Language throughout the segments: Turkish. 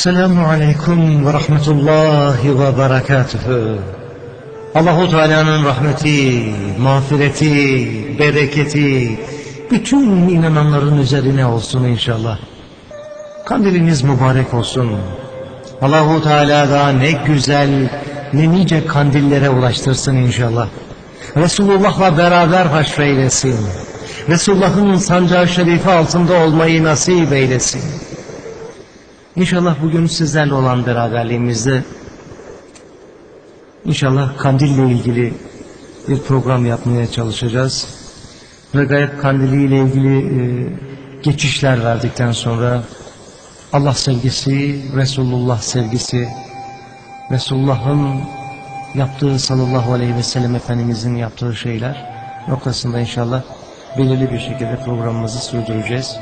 Esselamu Aleyküm ve Rahmetullahi ve Berekatühü. Allahu Teala'nın rahmeti, mağfireti, bereketi bütün inananların üzerine olsun inşallah. Kandiliniz mübarek olsun. Allahu Teala da ne güzel, ne nice kandillere ulaştırsın inşallah. Resulullah'la beraber haşreylesin. Resulullah'ın sancağı şerifi altında olmayı nasip eylesin. İnşallah bugün sizlerle olan beraberliğimizde İnşallah kandille ilgili bir program yapmaya çalışacağız. Regaib kandili ile ilgili geçişler verdikten sonra Allah sevgisi, Resulullah sevgisi, Resulullah'ın yaptığı sallallahu aleyhi ve sellem Efendimizin yaptığı şeyler noktasında inşallah belirli bir şekilde programımızı sürdüreceğiz.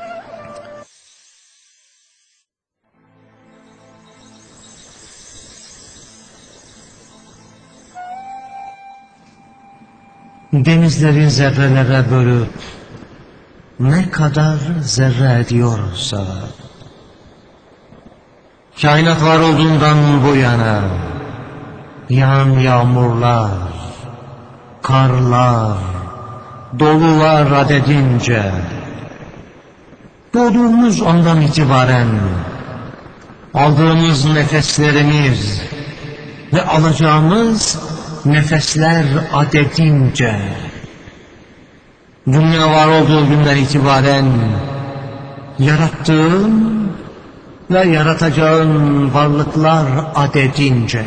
Denizleri zerrelere bölüp ne kadar zerre ediyorsa, kainat var olduğundan bu yana yağan yağmurlar, karlar, dolular adedince, doğduğumuz andan itibaren aldığımız nefeslerimiz ve alacağımız nefesler adedince, dünya var olduğu günden itibaren yarattığın ve yaratacağın varlıklar adedince,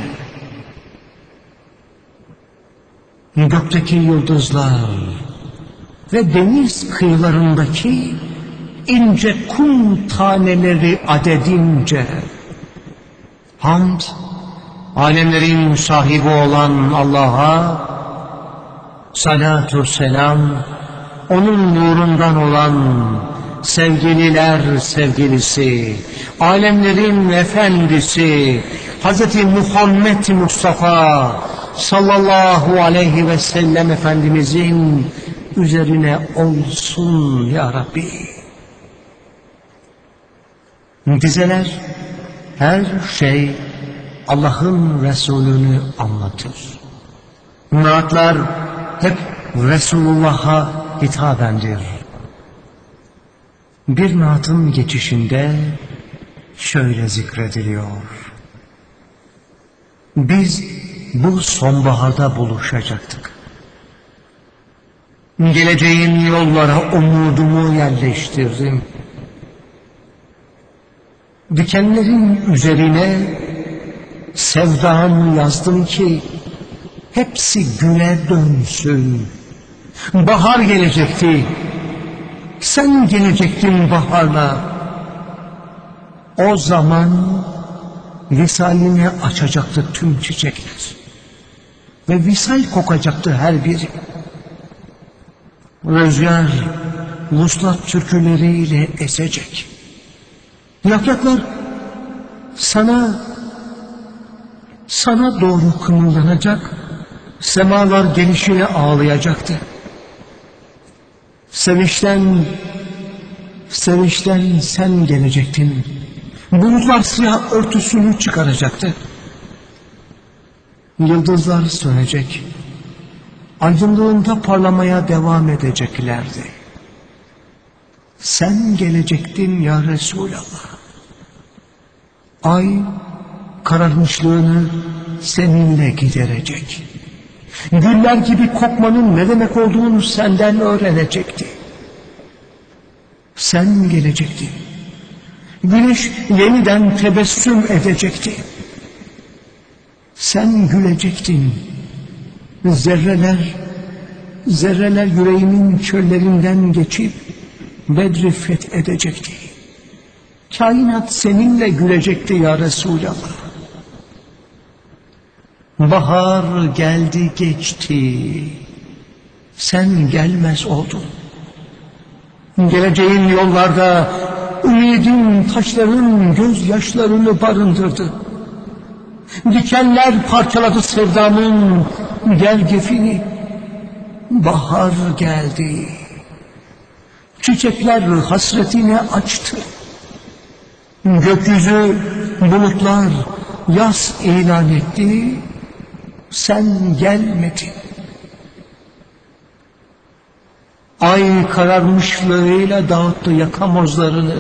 gökteki yıldızlar ve deniz kıyılarındaki ince kum taneleri adedince, hamd, alemlerin sahibi olan Allah'a, salatu selam, onun nurundan olan sevgililer sevgilisi, alemlerin efendisi, Hz. Muhammed Mustafa sallallahu aleyhi ve sellem Efendimizin üzerine olsun ya Rabbi. Dizeler, her şey Allah'ın Resulünü anlatır. Naatlar hep Resulullah'a hitabendir. Bir naatın geçişinde şöyle zikrediliyor: biz bu sonbaharda buluşacaktık. Geleceğin yollara umudumu yerleştirdim. Dikenlerin üzerine sevdamı yazdım ki hepsi güne dönsün. Bahar gelecekti, sen gelecektin baharla. O zaman visaline açacaktı tüm çiçekler ve visal kokacaktı her biri. Rüzgar vuslat türküleriyle esecek. Yapraklar sana doğru kımıldanacak, semalar gelişine ağlayacaktı. Sevinçten sen gelecektin. Bulutlar siyah örtüsünü çıkaracaktı. Yıldızlar sönecek, aydınlığında parlamaya devam edeceklerdi. Sen gelecektin ya Resulallah. Ay kararmışlığını seninle giderecek. Güller gibi kokmanın ne demek olduğunu senden öğrenecekti. Sen gelecektin. Güneş yeniden tebessüm edecekti. Sen gülecektin. Zerreler yüreğimin çöllerinden geçip Bedri fethedecekti. Kainat seninle gülecekti ya Resulallah. Bahar geldi geçti, sen gelmez oldun. Geleceğin yollarda ümidin taşların gözyaşlarını barındırdı. Dikenler parçaladı sevdamın gergefini. Bahar geldi, çiçekler hasretini açtı. Gökyüzü, bulutlar yaz ilan etti, sen gelmedin. Ay kararmışlığıyla dağıttı yakamozlarını.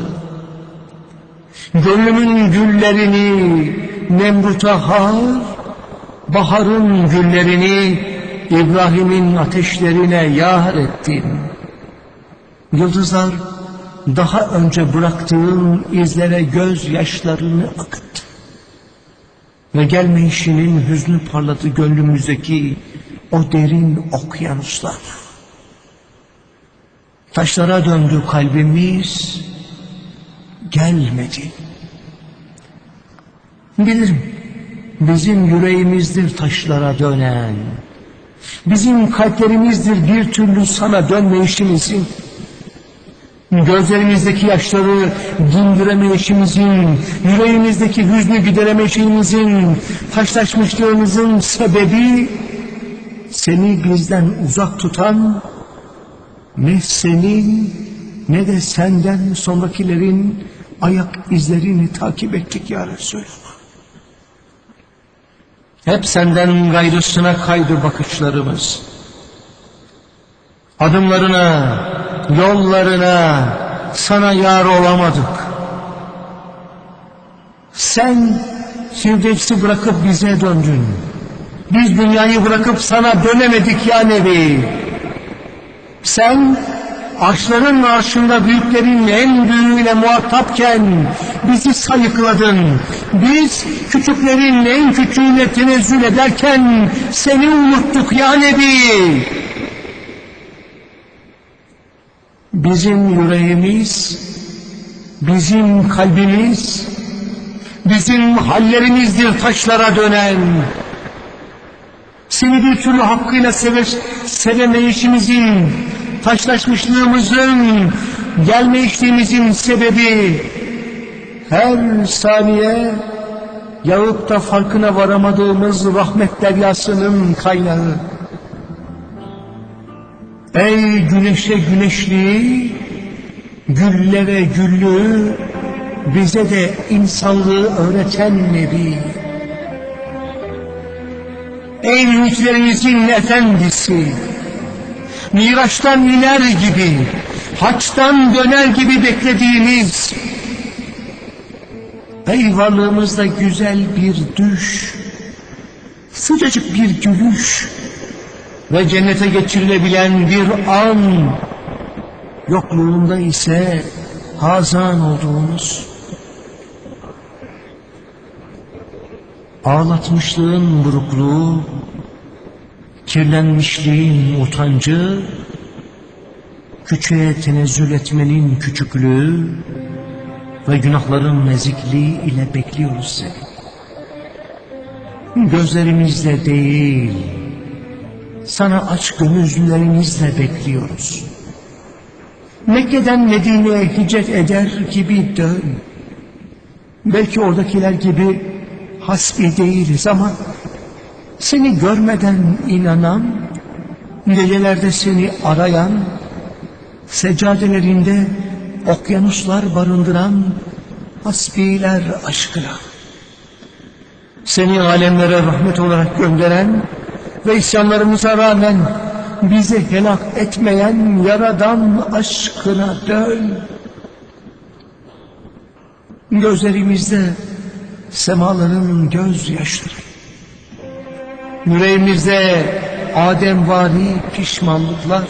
Gönlümün güllerini Nemrut'a har, baharın güllerini İbrahim'in ateşlerine yar ettin. Yıldızlar daha önce bıraktığın izlere gözyaşlarını akıttı. Ve gelmeyişinin hüznü parladı gönlümüzdeki o derin okyanuslar. Taşlara döndü kalbimiz, gelmedi. Bilirim, bizim yüreğimizdir taşlara dönen, bizim kalplerimizdir bir türlü sana dönmeyişimizin, gözlerimizdeki yaşları dindiremeyişimizin, yüreğimizdeki hüznü gideremeyişimizin, taşlaşmışlığımızın sebebi, seni bizden uzak tutan, ne senin ne de senden sonrakilerin ayak izlerini takip ettik ya Resulullah. Hep senden gayrısına kaydı bakışlarımız. Adımlarına, yollarına sana yar olamadık. Sen Firdevs'i bırakıp bize döndün. Biz dünyayı bırakıp sana dönemedik ya Nebi. Sen arşların arşında büyüklerin en büyüğüyle muhatapken bizi sayıkladın. Biz küçüklerin en küçüğüne tenezzül ederken seni unuttuk ya Nebi. Bizim yüreğimiz, bizim kalbimiz, bizim hallerimizdir taşlara dönen. Seni bir türlü hakkıyla sevemeyişimizin, taşlaşmışlığımızın, gelmeyişliğimizin sebebi, her saniye yağıp da farkına varamadığımız rahmet deryasının kaynağı. Ey güneşe güneşliği, güllere güllüğü, bize de insanlığı öğreten Nebi. Ey ümitlerimizin efendisi, Miraç'tan iner gibi, haçtan döner gibi beklediğimiz, ey varlığımızda güzel bir düş, sıcacık bir gülüş ve cennete geçirilebilen bir an, yokluğunda ise hazan olduğumuz, ağlatmışlığın burukluğu, kirlenmişliğin utancı, küçüğe tenezzül etmenin küçüklüğü ve günahların nezikliği ile bekliyoruz seni. Gözlerimizle değil, sana aç gönüllülerimizle bekliyoruz. Mekke'den Medine'ye hicret eder gibi dön. Belki oradakiler gibi hasbi değiliz ama seni görmeden inanan, gecelerde seni arayan, seccadelerinde okyanuslar barındıran hasbiler aşkına, seni alemlere rahmet olarak gönderen ve isyanlarımıza rağmen bizi helak etmeyen Yaradan aşkına dön. Gözlerimizde semaların gözyaşları, yüreğimizde Ademvari pişmanlıklar,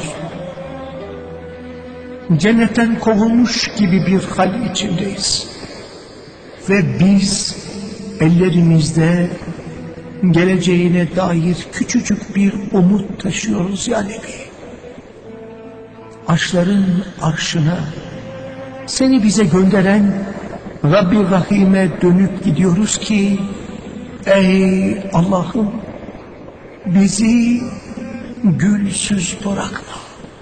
cennetten kovulmuş gibi bir hal içindeyiz. Ve biz ellerimizde geleceğine dair küçücük bir umut taşıyoruz ya Nebi. Arşların arşına, seni bize gönderen Rabbi Rahim'e dönüp gidiyoruz ki, ey Allah'ım, bizi gülsüz bırakma.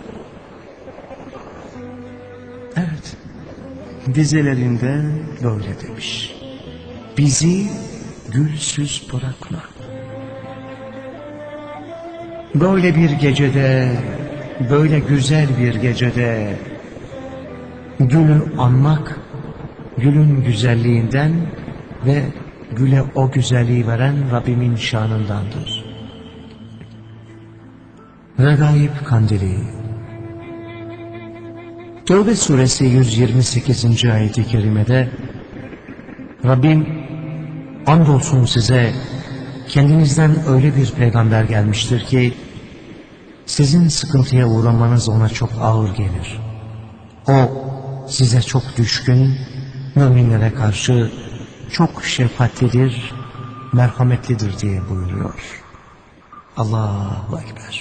Evet, dizelerinde böyle demiş. Bizi gülsüz bırakma. Böyle bir gecede, böyle güzel bir gecede gülü anmak gülün güzelliğinden ve güle o güzelliği veren Rabbimin şanındandır. Regaib Kandili. Tevbe suresi 128. ayet-i kerimede Rabbim, andolsun size kendinizden öyle bir peygamber gelmiştir ki sizin sıkıntıya uğramanız ona çok ağır gelir. O size çok düşkün, müminlere karşı çok şefkatlidir, merhametlidir diye buyuruyor. Allahu Ekber.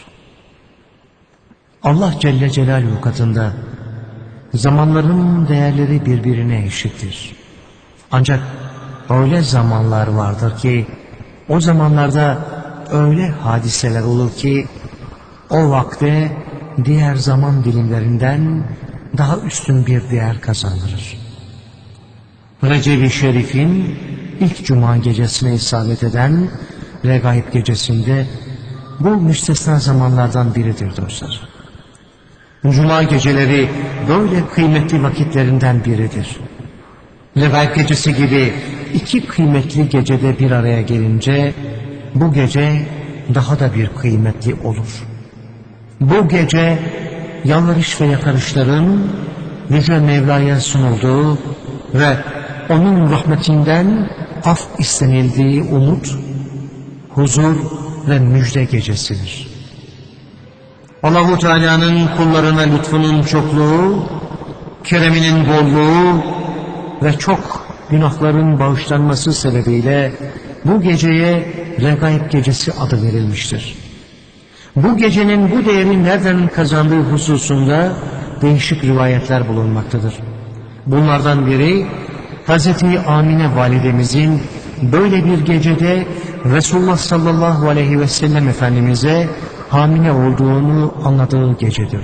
Allah Celle Celaluhu katında zamanların değerleri birbirine eşittir. Ancak öyle zamanlar vardır ki o zamanlarda öyle hadiseler olur ki o vakte diğer zaman dilimlerinden daha üstün bir değer kazandırır. Recep-i Şerif'in ilk cuma gecesine isabet eden Regaib gecesinde bu müstesna zamanlardan biridir dostlar. Cuma geceleri böyle kıymetli vakitlerinden biridir. Regaib gecesi gibi iki kıymetli gecede bir araya gelince bu gece daha da bir kıymetli olur. Bu gece yalvarış ve yakarışların Yüce Mevla'ya sunulduğu ve onun rahmetinden af istenildiği umut, huzur ve müjde gecesidir. Allah-u Teala'nın kullarına lütfunun çokluğu, kereminin bolluğu ve çok günahların bağışlanması sebebiyle bu geceye Regaib gecesi adı verilmiştir. Bu gecenin bu değeri nereden kazandığı hususunda değişik rivayetler bulunmaktadır. Bunlardan biri Hz. Amine validemizin böyle bir gecede Resulullah sallallahu aleyhi ve sellem Efendimiz'e hamile olduğunu anladığı gecedir.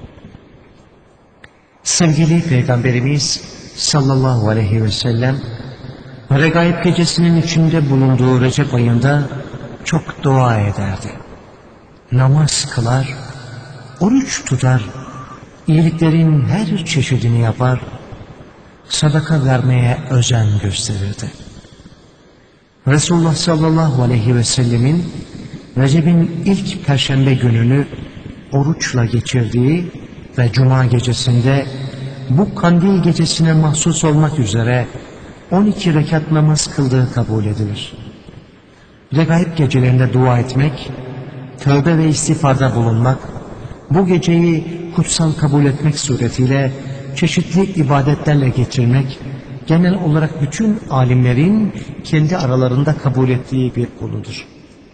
Sevgili Peygamberimiz sallallahu aleyhi ve sellem Regaib gecesinin içinde bulunduğu Recep ayında çok dua ederdi. Namaz kılar, oruç tutar, iyiliklerin her çeşidini yapar, sadaka vermeye özen gösterirdi. Resulullah sallallahu aleyhi ve sellemin Recep'in ilk perşembe gününü oruçla geçirdiği ve cuma gecesinde bu kandil gecesine mahsus olmak üzere 12 rekat namaz kıldığı kabul edilir. Regaib gecelerinde dua etmek, tövbe ve istiğfarda bulunmak, bu geceyi kutsal kabul etmek suretiyle çeşitli ibadetlerle geçirmek, genel olarak bütün alimlerin kendi aralarında kabul ettiği bir konudur.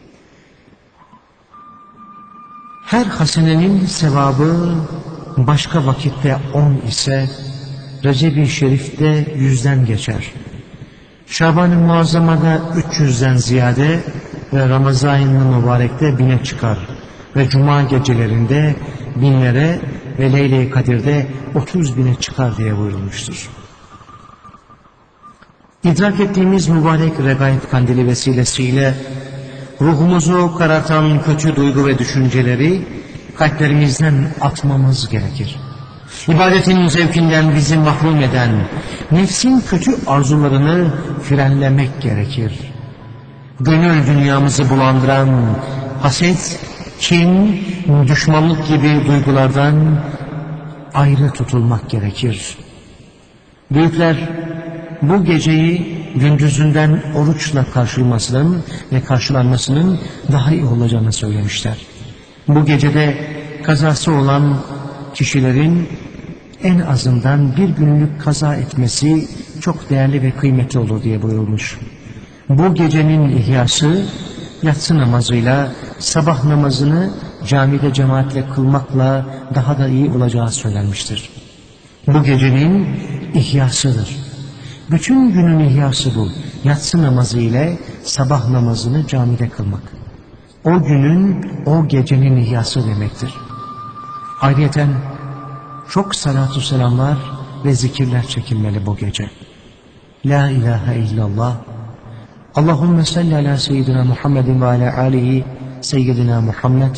Her hasenenin sevabı başka vakitte 10 ise Recep-i Şerif'te 100'den geçer. Şaban-ı Muazzama'da 300'den ziyade ve Ramazan-ı Mübarek'te 1000'e çıkar ve Cuma gecelerinde 1000'lere ve Leyle-i Kadir'de 30.000'e çıkar diye buyurulmuştur. İdrak ettiğimiz mübarek Regaib kandili vesilesiyle ruhumuzu karartan kötü duygu ve düşünceleri kalplerimizden atmamız gerekir. İbadetin zevkinden bizi mahrum eden nefsin kötü arzularını frenlemek gerekir. Gönül dünyamızı bulandıran haset, kin, düşmanlık gibi duygulardan ayrı tutulmak gerekir. Büyükler bu geceyi gündüzünden oruçla karşılanmasının ve karşılanmasının daha iyi olacağını söylemişler. Bu gecede kazası olan kişilerin en azından bir günlük kaza etmesi çok değerli ve kıymetli olur diye buyurulmuş. Bu gecenin ihyası yatsı namazıyla sabah namazını camide cemaatle kılmakla daha da iyi olacağı söylenmiştir. Bu gecenin ihyasıdır. Bütün günün ihyası bu. Yatsı namazı ile sabah namazını camide kılmak. O günün, o gecenin ihyası demektir. Ayrıyeten çok salatu selamlar ve zikirler çekilmeli bu gece. La ilahe illallah. Allahümme salli ala seyyidina Muhammedin ve ala alihi seyyidina Muhammed.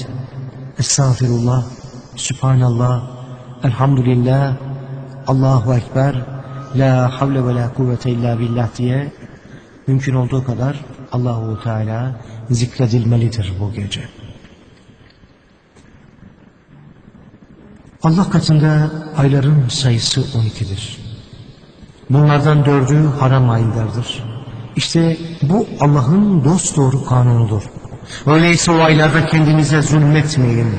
Estağfirullah, Sübhanallah, Elhamdülillah, Allahu Ekber, La havle ve la kuvvete illa billah diye mümkün olduğu kadar Allahu Teala zikredilmelidir bu gece. Allah katında ayların sayısı 12'dir. Bunlardan 4'ü haram aylardır. İşte bu Allah'ın dosdoğru kanunudur. Öyleyse o aylarda kendinize zulmetmeyin.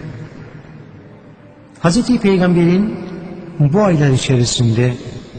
Hazreti Peygamber'in bu aylar içerisinde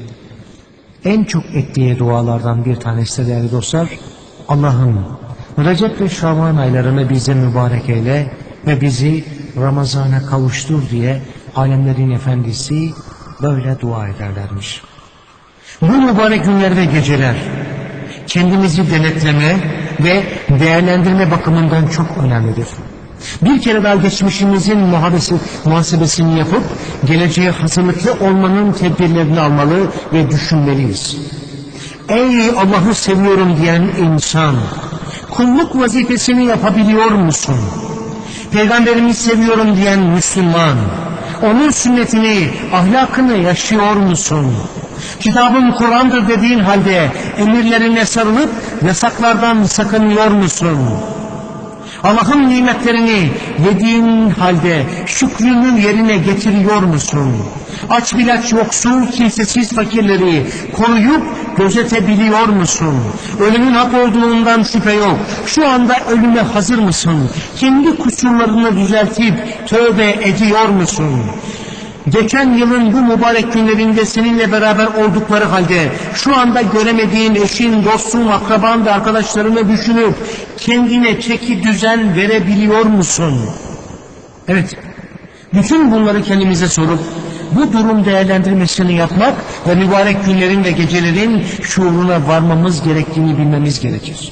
en çok ettiği dualardan bir tanesi de değerli dostlar, Allah'ım Recep ve Şaban aylarını bize mübarek eyle ve bizi Ramazan'a kavuştur diye alemlerin efendisi böyle dua ederlermiş. Bu mübarek günler ve geceler kendimizi denetleme ve değerlendirme bakımından çok önemlidir. Bir kere daha geçmişimizin muhasebesini yapıp geleceğe hazırlıklı olmanın tedbirlerini almalı ve düşünmeliyiz. Ey Allah'ı seviyorum diyen insan, kulluk vazifesini yapabiliyor musun? Peygamberimi seviyorum diyen Müslüman, onun sünnetini, ahlakını yaşıyor musun? Kitabın Kur'an'dır dediğin halde emirlerine sarılıp yasaklardan sakınıyor musun? Allah'ın nimetlerini yediğin halde şükrünü yerine getiriyor musun? Aç bilaç yoksul kimsesiz fakirleri koruyup gözetebiliyor musun? Ölümün hak olduğundan şüphe yok. Şu anda ölüme hazır mısın? Kendi kusurlarını düzeltip tövbe ediyor musun? Geçen yılın bu mübarek günlerinde seninle beraber oldukları halde şu anda göremediğin eşin, dostun, akraban ve arkadaşlarını düşünüp kendine çeki düzen verebiliyor musun? Evet, bütün bunları kendimize sorup bu durum değerlendirmesini yapmak ve mübarek günlerin ve gecelerin şuuruna varmamız gerektiğini bilmemiz gerekir.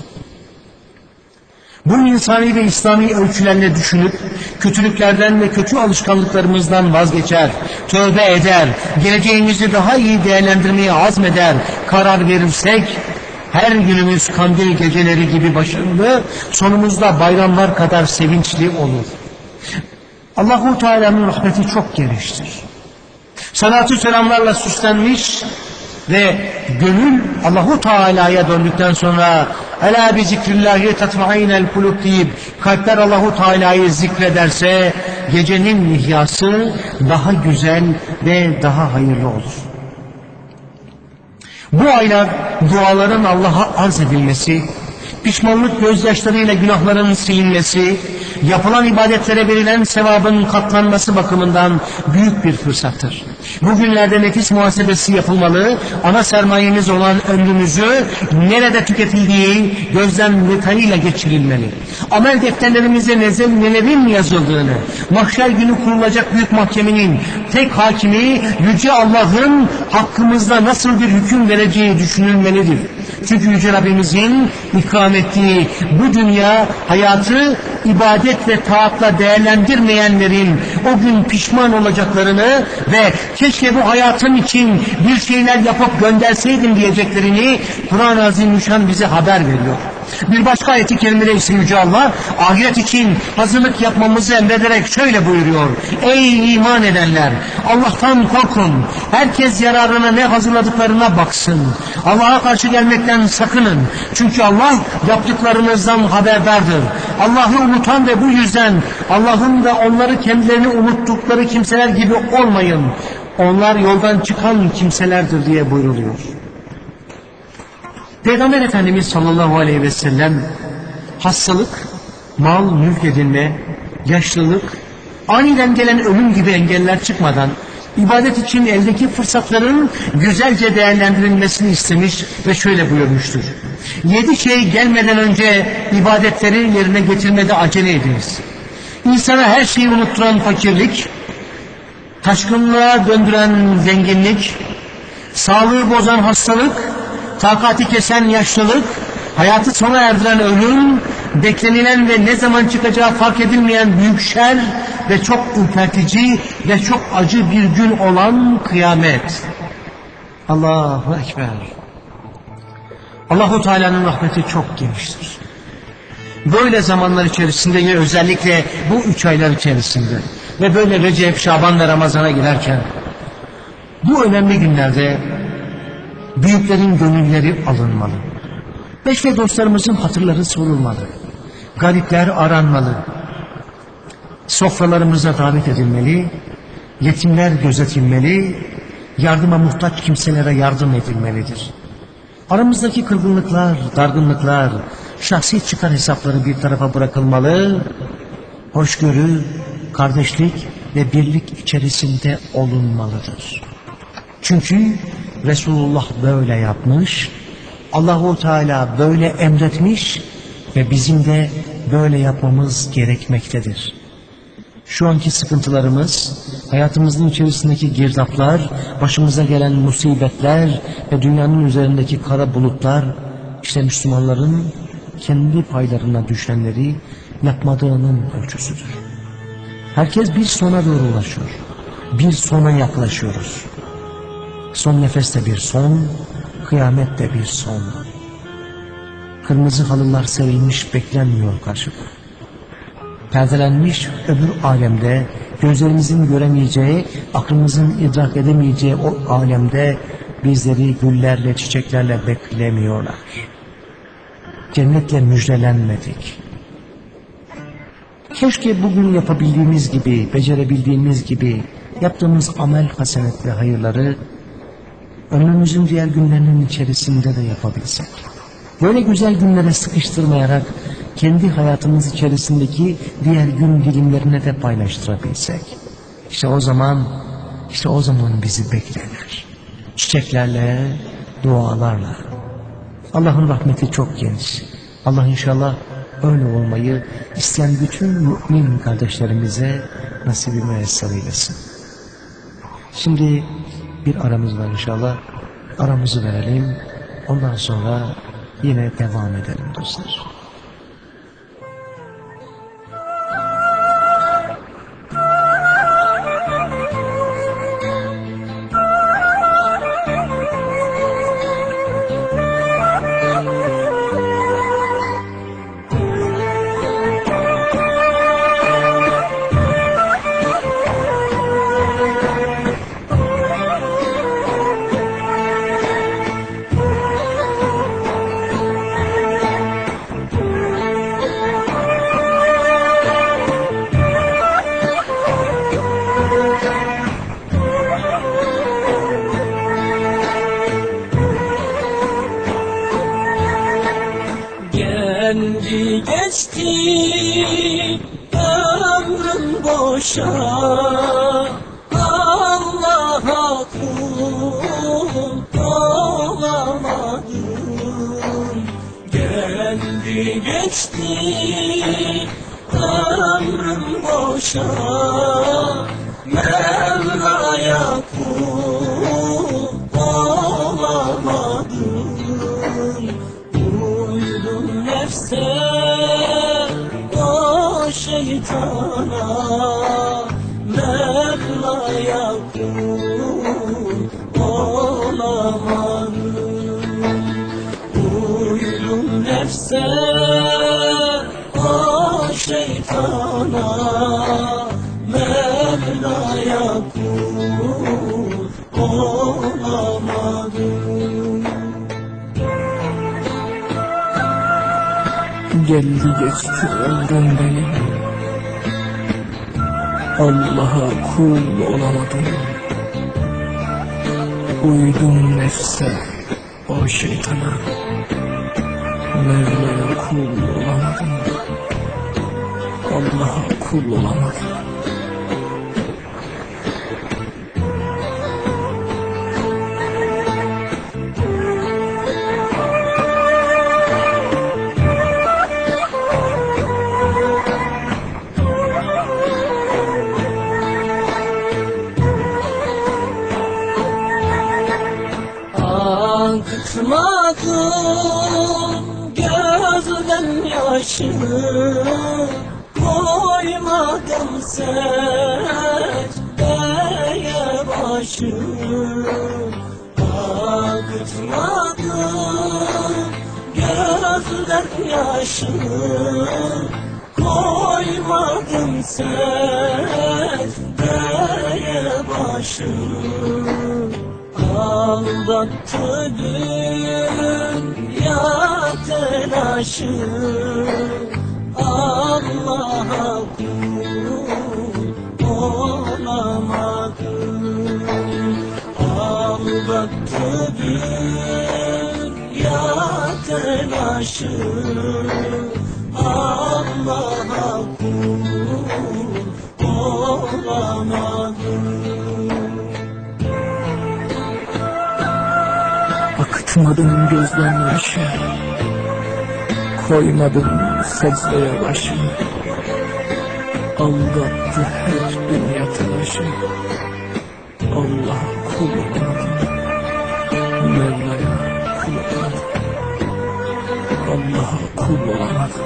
Bu insani ve İslami ölçülerle düşünüp kötülüklerden ve kötü alışkanlıklarımızdan vazgeçer, tövbe eder, geleceğimizi daha iyi değerlendirmeye azmeder, karar verirsek her günümüz kandil geceleri gibi başarılı, sonumuzda bayramlar kadar sevinçli olur. Allahu Teala'nın rahmeti çok geniştir. Salatü selamlarla süslenmiş ve gönül Allahu Teala'ya döndükten sonra "Ela bi zikrillahi tatmainel kulub" deyip kalpler Allahu Teala'yı zikrederse gecenin ihyası daha güzel ve daha hayırlı olur. Bu aylar duaların Allah'a arz edilmesi, pişmanlık gözyaşlarıyla günahların silinmesi, yapılan ibadetlere verilen sevabın katlanması bakımından büyük bir fırsattır. Bugünlerde nefis muhasebesi yapılmalı, ana sermayemiz olan ömrümüzü nerede tüketildiği gözden detayıyla geçirilmeli. Amel defterlerimize nelerin yazıldığını, mahşer günü kurulacak büyük mahkemenin tek hakimi Yüce Allah'ın hakkımızda nasıl bir hüküm vereceği düşünülmelidir. Çünkü Yüce Rabbimizin ikram ettiği bu dünya hayatı ibadet ve taatla değerlendirmeyenlerin o gün pişman olacaklarını ve keşke bu hayatın için bir şeyler yapıp gönderseydim diyeceklerini Kur'an-ı Azimüşşan bize haber veriyor. Bir başka ayet-i kerimede ise Yüce Allah ahiret için hazırlık yapmamızı emrederek şöyle buyuruyor: Ey iman edenler, Allah'tan korkun, herkes yararına ne hazırladıklarına baksın, Allah'a karşı gelmekten sakının, çünkü Allah yaptıklarınızdan haberdardır. Allah'ı unutan ve bu yüzden Allah'ın da onları kendilerini unuttukları kimseler gibi olmayın, onlar yoldan çıkan kimselerdir diye buyruluyor. Peygamber Efendimiz sallallahu aleyhi ve sellem hastalık, mal, mülk edinme, yaşlılık, aniden gelen ölüm gibi engeller çıkmadan ibadet için eldeki fırsatların güzelce değerlendirilmesini istemiş ve şöyle buyurmuştur: 7 şey gelmeden önce ibadetleri yerine getirmede acele ediniz. İnsana her şeyi unutturan fakirlik, taşkınlığa döndüren zenginlik, sağlığı bozan hastalık, takati kesen yaşlılık, hayatı sona erdiren ölüm, beklenilen ve ne zaman çıkacağı fark edilmeyen büyük şer ve çok ürpertici ve çok acı bir gün olan kıyamet. Allahu Ekber. Allahu Teala'nın rahmeti çok geniştir. Böyle zamanlar içerisinde ve özellikle bu 3 aylar içerisinde ve böyle Recep, Şaban ve Ramazan'a girerken bu önemli günlerde Büyüklerin gönülleri alınmalı. Eş ve dostlarımızın hatırları sorulmalı. Garipler aranmalı. Sofralarımıza davet edilmeli. Yetimler gözetilmeli. Yardıma muhtaç kimselere yardım edilmelidir. Aramızdaki kırgınlıklar, dargınlıklar, şahsi çıkar hesapları bir tarafa bırakılmalı. Hoşgörü, kardeşlik ve birlik içerisinde olunmalıdır. Çünkü Resulullah böyle yapmış, Allahu Teala böyle emretmiş ve bizim de böyle yapmamız gerekmektedir. Şu anki sıkıntılarımız, hayatımızın içerisindeki girdaplar, başımıza gelen musibetler ve dünyanın üzerindeki kara bulutlar, işte Müslümanların kendi paylarına düşenleri yapmadığının ölçüsüdür. Herkes bir sona doğru ulaşıyor. Bir sona yaklaşıyoruz. Son nefeste bir son, kıyamette bir son. Kırmızı halılar serilmiş beklenmiyor karşıda. Perdelenmiş öbür alemde, gözlerimizin göremeyeceği, aklımızın idrak edemeyeceği o alemde bizleri güllerle, çiçeklerle beklemiyorlar. Cennetle müjdelenmedik. Keşke bugün yapabildiğimiz gibi, becerebildiğimiz gibi yaptığımız amel hasenet ve hayırları ömrümüzün diğer günlerinin içerisinde de yapabilsek. Böyle güzel günlere sıkıştırmayarak kendi hayatımız içerisindeki diğer gün dilimlerine de paylaştırabilsek. İşte o zaman bizi beklerler. Çiçeklerle, dualarla. Allah'ın rahmeti çok geniş. Allah inşallah öyle olmayı isteyen bütün mümin kardeşlerimize nasibi müyesser eylesin. Şimdi bir aramız var inşallah. Aramızı verelim. Ondan sonra yine devam edelim dostlar. Geldi geçti ömrüm boşa, Allah'a kul olamadım. Geldi geçti ömrüm boşa, Mevla'ya kul olamadım. Nefse o şeytana, Mevla'ya kul olamadım. Uydum nefse o şeytana, Mevla'ya kul olamadım. Geldi geçti ömrüm benim, Allah'a kul olamadım. Uydum nefse o şeytana, Mevla'ya kul olamadım. Allah'a kul olamadım. Akıtmadım gözden yaşını, koymadım secdeye başını. Akıtmadım gözden yaşını, koymadım secdeye başını. Aldattı dünya telaşı, Allah'a kul olamadım. Aldattı dünya telaşı, Allah'a kul olamadım. Akıtmadım gözden yaşı, koymadım secdeye başımı. Aldattı hep dünya telaşı, Allah'a kul olamadım. Mevla'ya kul olamadım. Allah'a kul olamadım.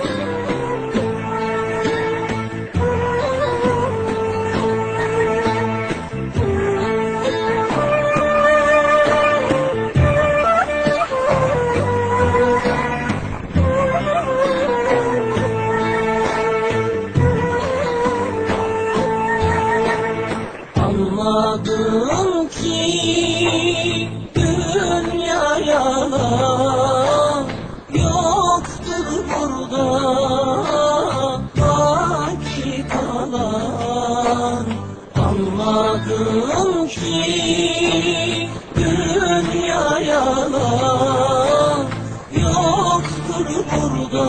Anladım ki dünya yalan, yoktur burada baki kalan. Anladım ki dünya yalan, yoktur burada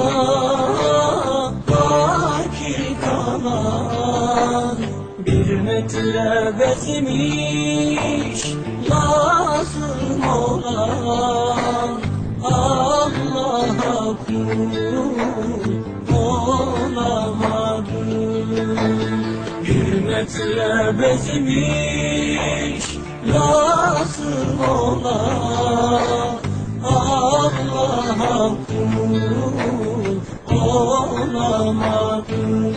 baki kalan. Bir metre bezmiş lazım olan, Allah'a kul olamadım. Bir metre bezmiş lazım olan, Allah'a kul olamadım.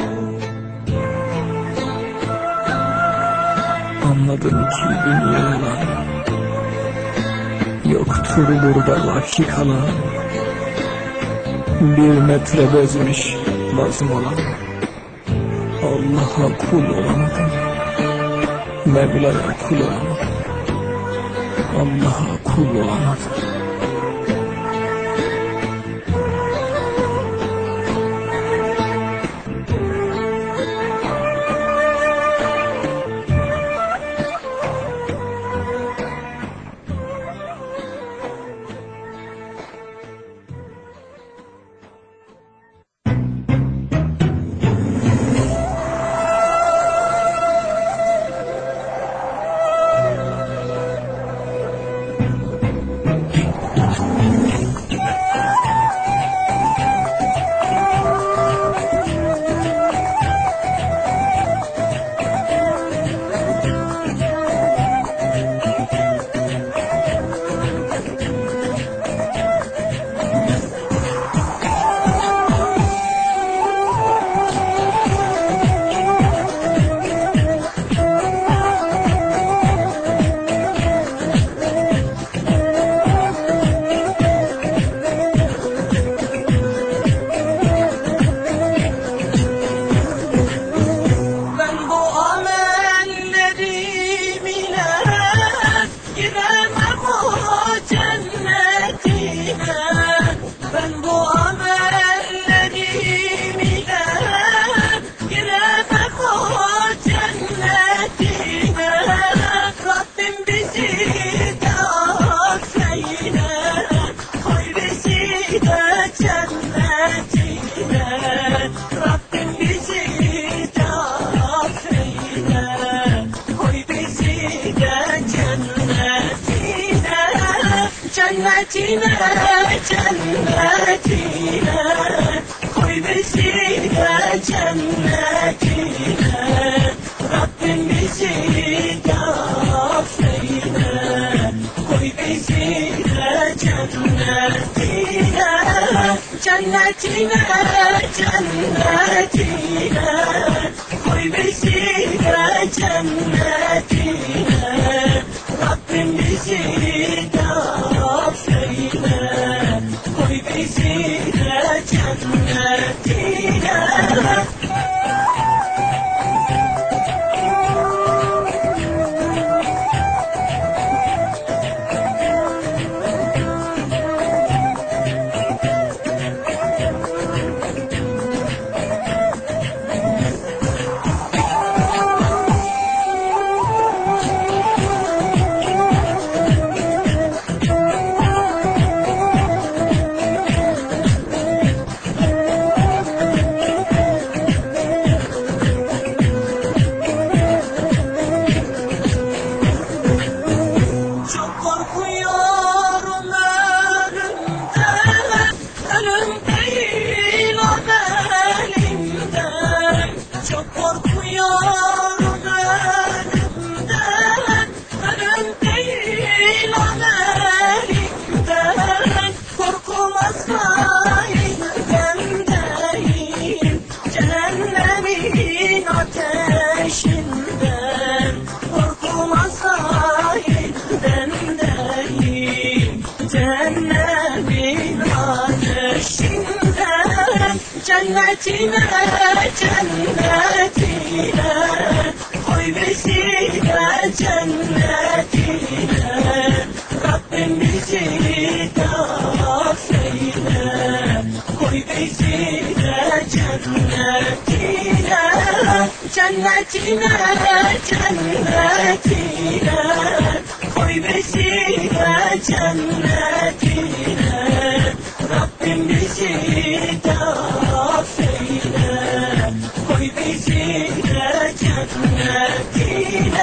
Anladım ki dünya yalan, yoktur burada vaki kalan. Bir metre bezmiş lazım olan, Allah'a kul olamadım. Mevla'ya kul olamadım. Allah'a kul olamadım. Cennetine, cennetine, koy bizi de cennetine. Rabbim bizi de affeyle, koy bizi de cennetine. Cennetine, cennetine, koy bizi de cennetine. Rabbim bizi de affeyle, koy bizi de cennetine. cennetine, cennetine, koy bizi de cennetine. Rabbim bizi de affeyle, koy bizi de cennetine, cennetine, cennetine, koy bizi de cennetine. Rabbim bizi de affeyle, koy bizi de cennetine.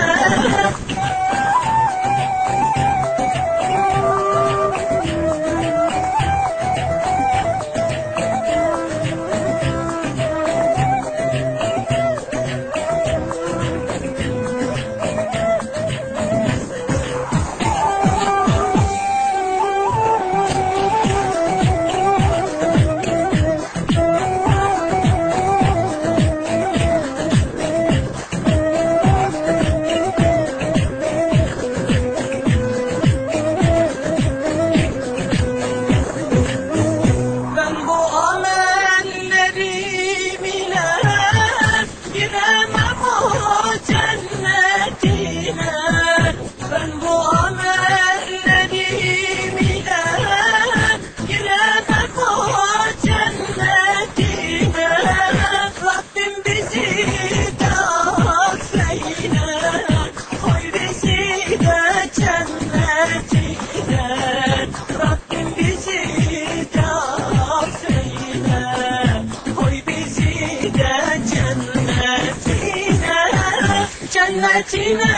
Cennetine,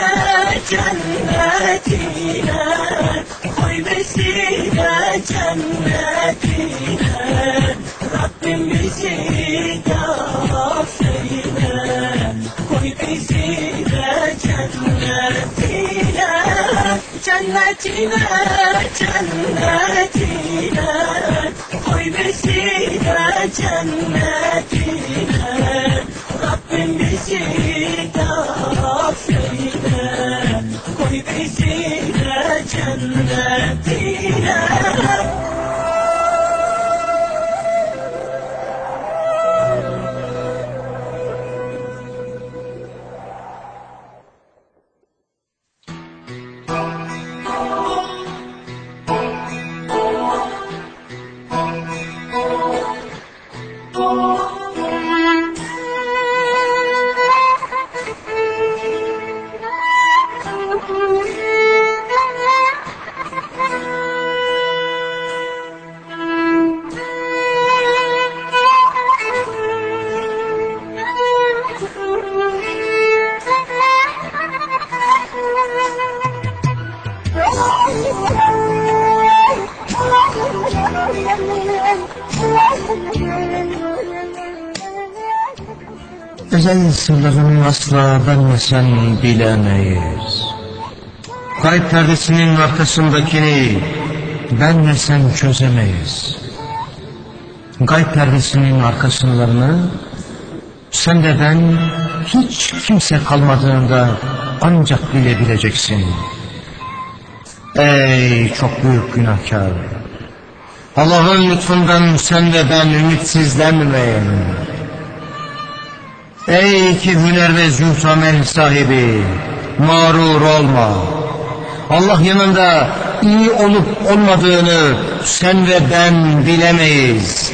cennetine, koy bizi de cennetine. Rabbim bizi de affeyle, koy bizi de cennetine. Cennetine, cennetine, koy bizi de cennetine. Rabbim bizi de affeyle, koy bizi de cennetine. Özel sırlarını asla ben ve sen bilemeyiz. Gayb perdesinin arkasındakini ben ve sen çözemeyiz. Gayb perdesinin arkasınlarını sen de ben hiç kimse kalmadığında ancak bilebileceksin. Ey çok büyük günahkar! Allah'ın lütfundan sen ve ben ümitsizlenmeyelim. Ey ki hüner ve zühd amel sahibi, mağrur olma. Allah yanında iyi olup olmadığını sen ve ben bilemeyiz.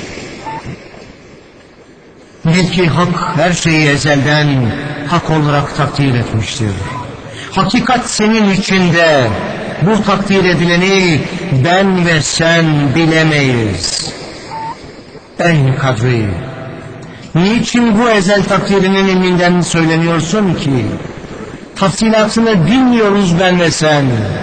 Bil ki hak her şeyi ezelden hak olarak takdir etmiştir. Hakikat senin içinde, bu takdir edileni ben ve sen bilemeyiz. Ey Kadri! Niçin bu ezel takdirinin ilminden söyleniyorsun ki? Tafsilatını bilmiyoruz ben ve sen.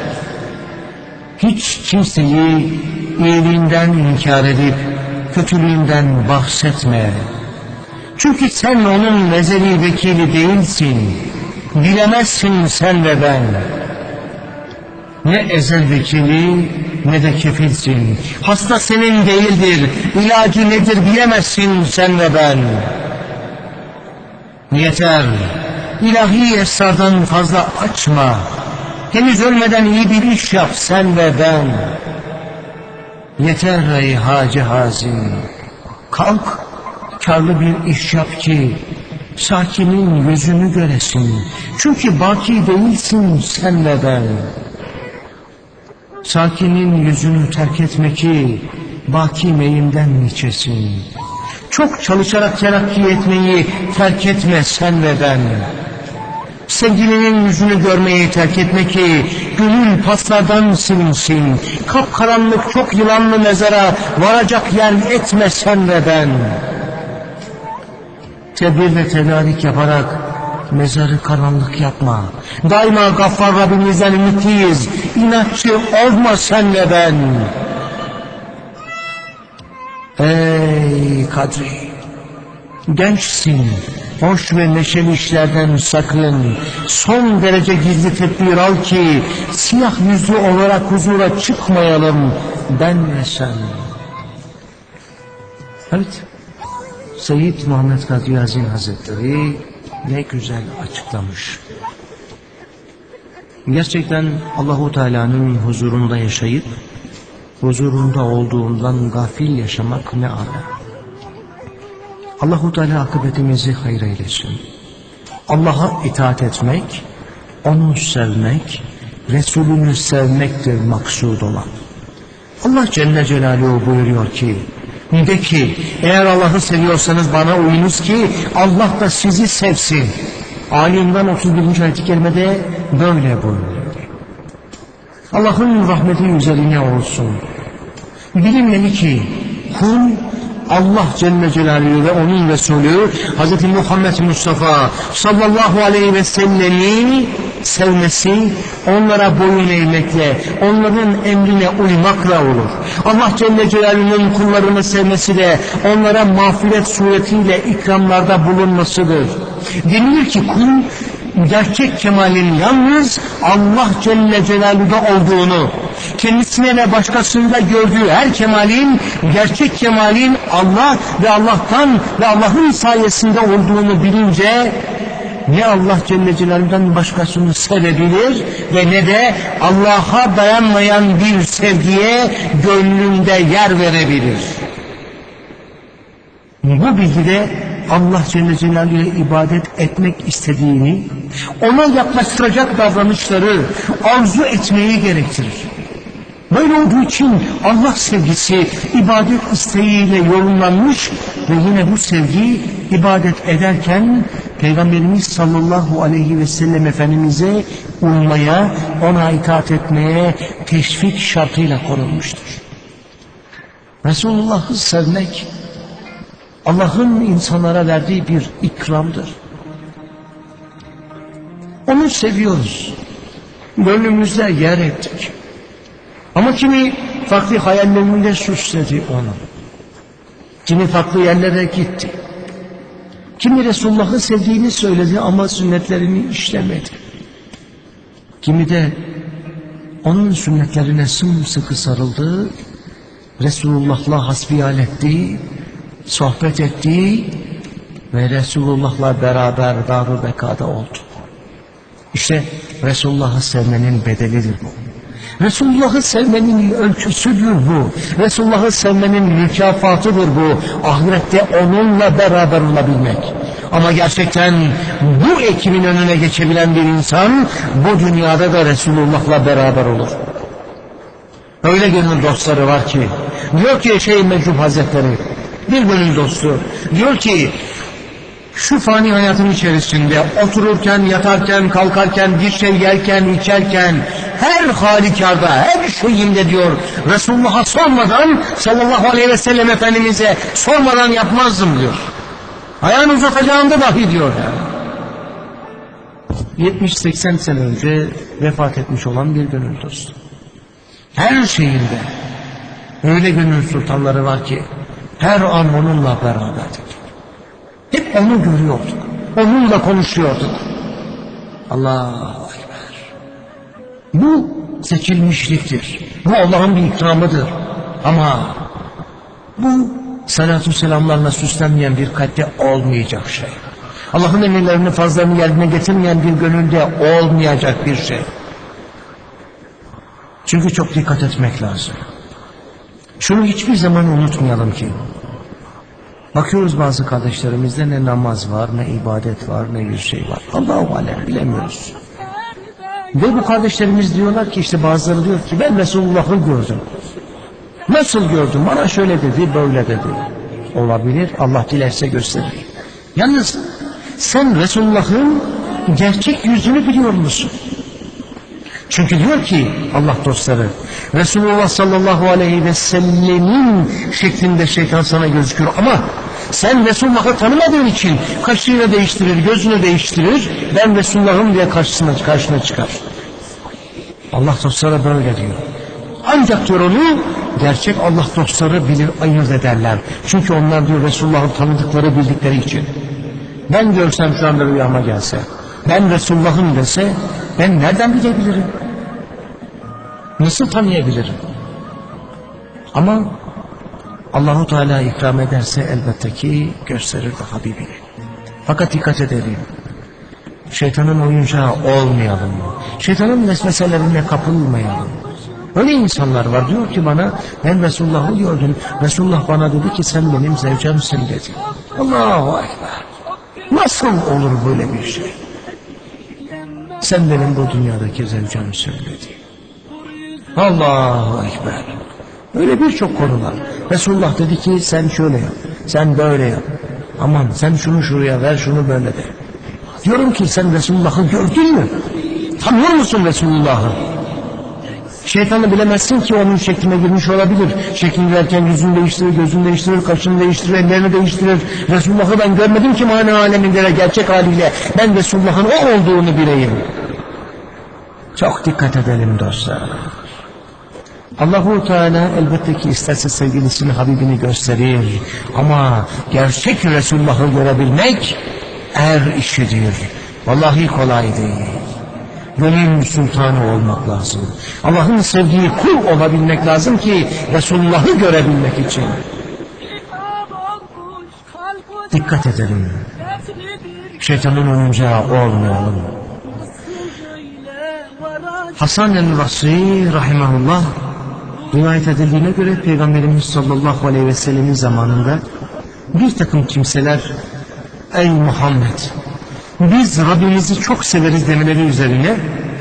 Hiç kimseyi iyiliğinden inkar edip kötülüğünden bahsetme. Çünkü sen onun ezeli vekili değilsin. Bilemezsin sen ve ben. Ne ezel vekili ne de kefilsin. Hasta senin değildir. İlacı nedir bilemezsin sen ve ben. Yeter. İlahi esrardan fazla açma. Henüz ölmeden iyi bir iş yap sen ve ben. Yeter ey Hacı Hazim. Kalk karlı bir iş yap ki sakinin yüzünü göresin. Çünkü baki değilsin sen ve ben. Sakinin yüzünü terk etme ki baki meyimden niçesin. Çok çalışarak terakki etmeyi terk etme sen ve ben. Sevgilinin yüzünü görmeyi terk etme ki gönül paslardan silinsin. Kapkaranlık çok yılanlı mezara varacak yer etme sen ve ben. Tedbir ve tedarik yaparak mezarı karanlık yapma. Daima Gaffar Rabbimizden ümitliyiz. İnatçı olma sen ve ben. Ey Kadri! Gençsin, hoş ve neşeli işlerden sakın. Son derece gizli tedbir al ki siyah yüzlü olarak huzura çıkmayalım ben ve sen. Evet, Seyyid Muhammed Kadri Hazin Hazretleri ne güzel açıklamış. Gerçekten Allahu Teala'nın huzurunda yaşayıp huzurunda olduğundan gafil yaşamak ne ala. Allahu Teala akıbetimizi hayır eylesin. Allah'a itaat etmek, onu sevmek, Resulünü sevmektir maksud olan. Allah Celle Celaluhu buyuruyor ki, de ki eğer Allah'ı seviyorsanız bana uyunuz ki Allah da sizi sevsin. Ali İmran 31. ayet-i kerimede böyle buyuruyor. Allah'ın rahmeti üzerine olsun. Bilinmeli ki kul Allah Celle Celaluhu ve onun Resulü Hz. Muhammed Mustafa sallallahu aleyhi ve sellem'i sevmesi, onlara boyun eğmekle, onların emrine uymakla olur. Allah Celle Celaluhu'nun kullarını sevmesi de onlara mağfiret suretiyle ikramlarda bulunmasıdır. Denilir ki kul gerçek kemalin yalnız Allah Celle Celaluhu'da olduğunu, kendisine ve başkasında gördüğü her kemalin, gerçek kemalin Allah ve Allah'tan ve Allah'ın sayesinde olduğunu bilince ne Allah Celle Celaluhu'dan başkasını sevebilir ve ne de Allah'a dayanmayan bir sevgiye gönlünde yer verebilir. Bu bilgide Allah Celle Celaluhu'ya ibadet etmek istediğini, ona yaklaştıracak davranışları arzu etmeyi gerektirir. Böyle olduğu için Allah sevgisi ibadet isteğiyle yorumlanmış ve yine bu sevgi ibadet ederken Peygamberimiz sallallahu aleyhi ve sellem Efendimiz'e uymaya, ona itaat etmeye teşvik şartıyla korunmuştur. Resulullah'ı sevmek Allah'ın insanlara verdiği bir ikramdır. Onu seviyoruz. Gönlümüzde yer ettik. Ama kimi farklı hayallerinde süsledi onu. Kimi farklı yerlere gitti. Kimi Resulullah'ı sevdiğini söyledi ama sünnetlerini işlemedi. Kimi de onun sünnetlerine sımsıkı sarıldı, Resulullah'la hasbihal etti, sohbet etti ve Resulullah'la beraber Dar-ı Beka'da oldu. İşte Resulullah'ı sevmenin bedelidir bu. Resulullah'ı sevmenin ölçüsüdür bu. Resulullah'ı sevmenin mükafatıdır bu. Ahirette onunla beraber olabilmek. Ama gerçekten bu ekibin önüne geçebilen bir insan bu dünyada da Resulullah'la beraber olur. Öyle gönül dostları var ki, diyor ki Şeyh Mecnun Hazretleri, bir gönül dostu, diyor ki şu fani hayatın içerisinde otururken, yatarken, kalkarken, bir şey yerken, içerken, her halükarda, her şeyinde diyor, Resulullah'a sormadan, sallallahu aleyhi ve sellem Efendimiz'e sormadan yapmazdım diyor. Ayağını uzatacağımda dahi diyor yani. 70-80 sene önce vefat etmiş olan bir gönül dostu. Her şeyinde öyle gönül sultanları var ki her an onunla beraberdik. Hep onu görüyorduk. Onunla konuşuyorduk. Allahu Ekber. Bu seçilmişliktir. Bu Allah'ın bir ikramıdır. Ama bu salatu selamlarla süslenmeyen bir kalpte olmayacak şey. Allah'ın emirlerini fazlarını yerine getirmeyen bir gönülde olmayacak bir şey. Çünkü çok dikkat etmek lazım. Şunu hiçbir zaman unutmayalım ki Bakıyoruz bazı kardeşlerimizde ne namaz var, ne ibadet var, ne bir şey var. Allahu alem bilemiyoruz. Ve bu kardeşlerimiz diyorlar ki işte bazıları diyor ki ben Resulullah'ı gördüm. Nasıl gördüm? Bana şöyle dedi, böyle dedi. Olabilir, Allah dilerse gösterir. Yalnız sen Resulullah'ın gerçek yüzünü biliyor musun? Çünkü diyor ki Allah dostları, Resulullah sallallahu aleyhi ve sellemin şeklinde şeytan sana gözüküyor ama sen Resulullah'ı tanımadığın için kaşını değiştirir, gözünü değiştirir, ben Resulullah'ım diye karşına çıkar. Allah dostları böyle diyor. Ancak diyor onu gerçek Allah dostları bilir, ayırt ederler. Çünkü onlar diyor Resulullah'ı tanıdıkları, bildikleri için. Ben görsem şu anda rüyama gelse, ben Resulullah'ım dese, ben nereden bilebilirim? Nasıl tanıyabilirim? Ama Allahu Teala ikram ederse elbette ki gösterir de Habibini. Fakat dikkat edelim. Şeytanın oyuncağı olmayalım. Şeytanın vesveselerine kapılmayalım. Öyle insanlar var, diyor ki bana ben Resulullah'ı gördüm. Resulullah bana dedi ki sen benim zevcemsin dedi. Allahu Ekber. Nasıl olur böyle bir şey? Sen benim bu dünyadaki zevcemsin dedi. Allahu Ekber. Öyle birçok konular. Resulullah dedi ki sen şöyle yap, sen böyle yap. Aman sen şunu şuraya ver, şunu böyle de. Diyorum ki sen Resulullah'ı gördün mü? Tanıyor musun Resulullah'ı? Şeytanı bilemezsin ki onun şekline girmiş olabilir. Şeklini verken yüzünü değiştirir, gözünü değiştirir, kaşını değiştirir, ellerini değiştirir. Resulullah'ı ben görmedim ki mana aleminde gerçek haliyle. Ben Resulullah'ın o olduğunu bileyim. Çok dikkat edelim dostlar. Allahu Teala elbette ki isterse sevgilisini, Habibini gösterir. Ama gerçek Resulullah'ı görebilmek işidir. Vallahi kolay değil. Gönül sultanı olmak lazım. Allah'ın sevdiği kul olabilmek lazım ki Resulullah'ı görebilmek için. Dikkat edelim. Şeytanın oyuncağı olmayalım. Hasan el-Basri rahimahullah rivayet edildiğine göre Peygamberimiz sallallahu aleyhi ve sellemin zamanında bir takım kimseler ey Muhammed biz Rabbimizi çok severiz demeleri üzerine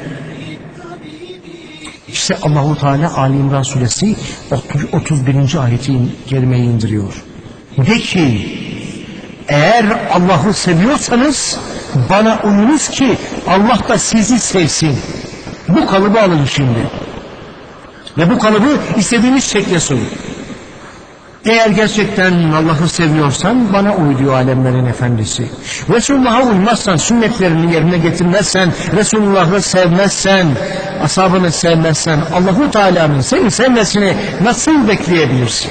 işte Allahu Teala Ali İmran suresi 31. ayeti kerimeyi indiriyor. De ki eğer Allah'ı seviyorsanız bana uyunuz ki Allah da sizi sevsin. Bu kalıbı alın şimdi. Ve bu kalıbı istediğiniz şekle sunun. Eğer gerçekten Allah'ı seviyorsan bana uy diyor alemlerin efendisi. Resulullah'a uymazsan, sünnetlerini yerine getirmezsen, Resulullah'ı sevmezsen, ashabını sevmezsen, Allahu Teala'nın seni sevmesini nasıl bekleyebilirsin?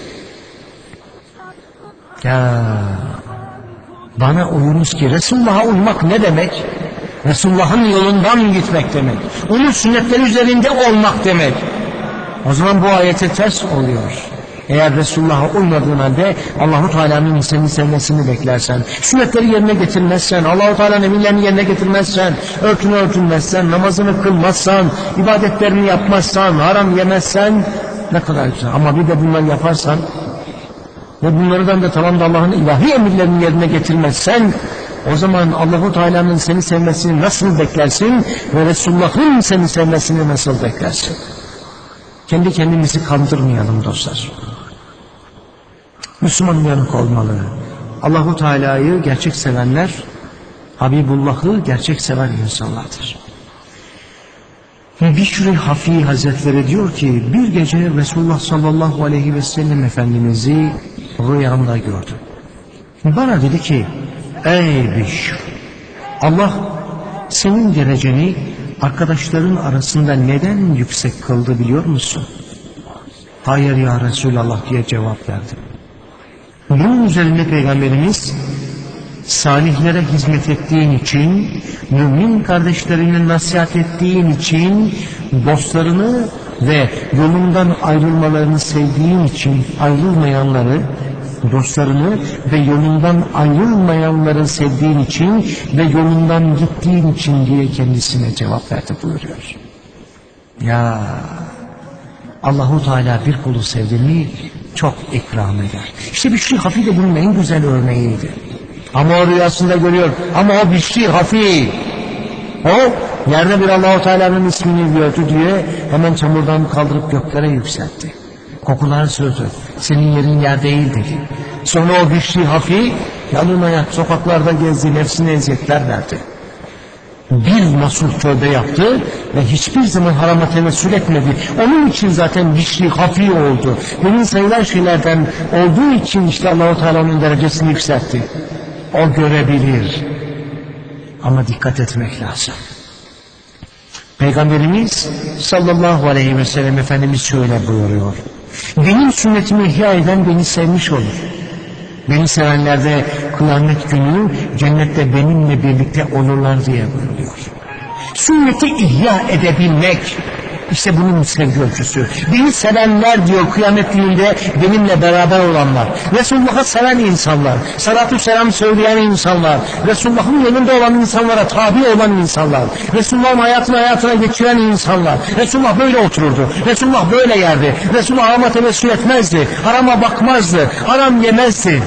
Ya bana uyunuz ki Resulullah'a uymak ne demek? Resulullah'ın yolundan gitmek demek. Onun sünnetleri üzerinde olmak demek. O zaman bu ayete ters oluyor. Eğer Resulullah'a uymadığın halde Allahu Teala'nın seni sevmesini beklersen, sünnetleri yerine getirmezsen, Allahu Teala'nın emirlerini yerine getirmezsen, örtünmezsen, namazını kılmazsan, ibadetlerini yapmazsan, haram yemezsen ne kadar güzel. Ama bir de bunları yaparsan ve bunlardan da tamam da Allah'ın ilahi emirlerini yerine getirmezsen, o zaman Allahu Teala'nın seni sevmesini nasıl beklersin ve Resulullah'ın seni sevmesini nasıl beklersin? Kendi kendimizi kandırmayalım dostlar. Müslüman uyanık olmalı. Allahu Teala'yı gerçek sevenler, Habibullah'ı gerçek seven insanlardır. Bişr-i Hafi Hazretleri diyor ki bir gece Resulullah sallallahu aleyhi ve sellem Efendimiz'i rüyamda gördüm. Bana dedi ki ey Bişr, Allah senin dereceni arkadaşların arasında neden yüksek kıldı biliyor musun? Hayır ya Resulallah diye cevap verdim. Bunun üzerine Peygamberimiz salihlere hizmet ettiğin için, mümin kardeşlerine nasihat ettiğin için, dostlarını ve yolundan ayrılmalarını sevdiğin için ayrılmayanları, dostlarını ve yolundan ayrılmayanları sevdiğin için ve yolundan gittiğin için diye kendisine cevap verdi buyuruyor. Ya Allahu Teala bir kulu sevdi mi çok ikram eder. İşte Bişri Hafi de bunun en güzel örneğiydi. Ama o rüyasında görüyor. Ama o Bişri Hafi, o yerde bir Allah-u Teala'nın ismini gördü diye hemen çamurdan kaldırıp göklere yükseltti. Kokular sürdü. Senin yerin yer değil dedi. Sonra o Bişri Hafi yalın ayak sokaklarda gezdi, nefsine eziyetler verdi. Bir nasuh tövbe yaptı ve hiçbir zaman harama tevessül etmedi. Onun için zaten Bişri Hafi oldu. Bunun sayılan şeylerden olduğu için işte Allah-u Teala'nın derecesini yükseltti. O görebilir. Ama dikkat etmek lazım. Peygamberimiz sallallahu aleyhi ve sellem Efendimiz şöyle buyuruyor. Benim sünnetimi ihya eden beni sevmiş olur. Beni sevenler de kıyamet günü cennette benimle birlikte olurlar diye buyuruyor. Sünneti ihya edebilmek, işte bunun sevgi ölçüsü. Beni sevenler diyor kıyamet gününde benimle beraber olanlar. Resulullah'ı seven insanlar, salatü selam söyleyen insanlar, Resulullah'ın yanında olan insanlara tabi olan insanlar, Resulullah'ın hayatına geçiren insanlar. Resulullah böyle otururdu, Resulullah böyle yerdi, Resulullah harama tevessül etmezdi, harama bakmazdı, haram yemezdi.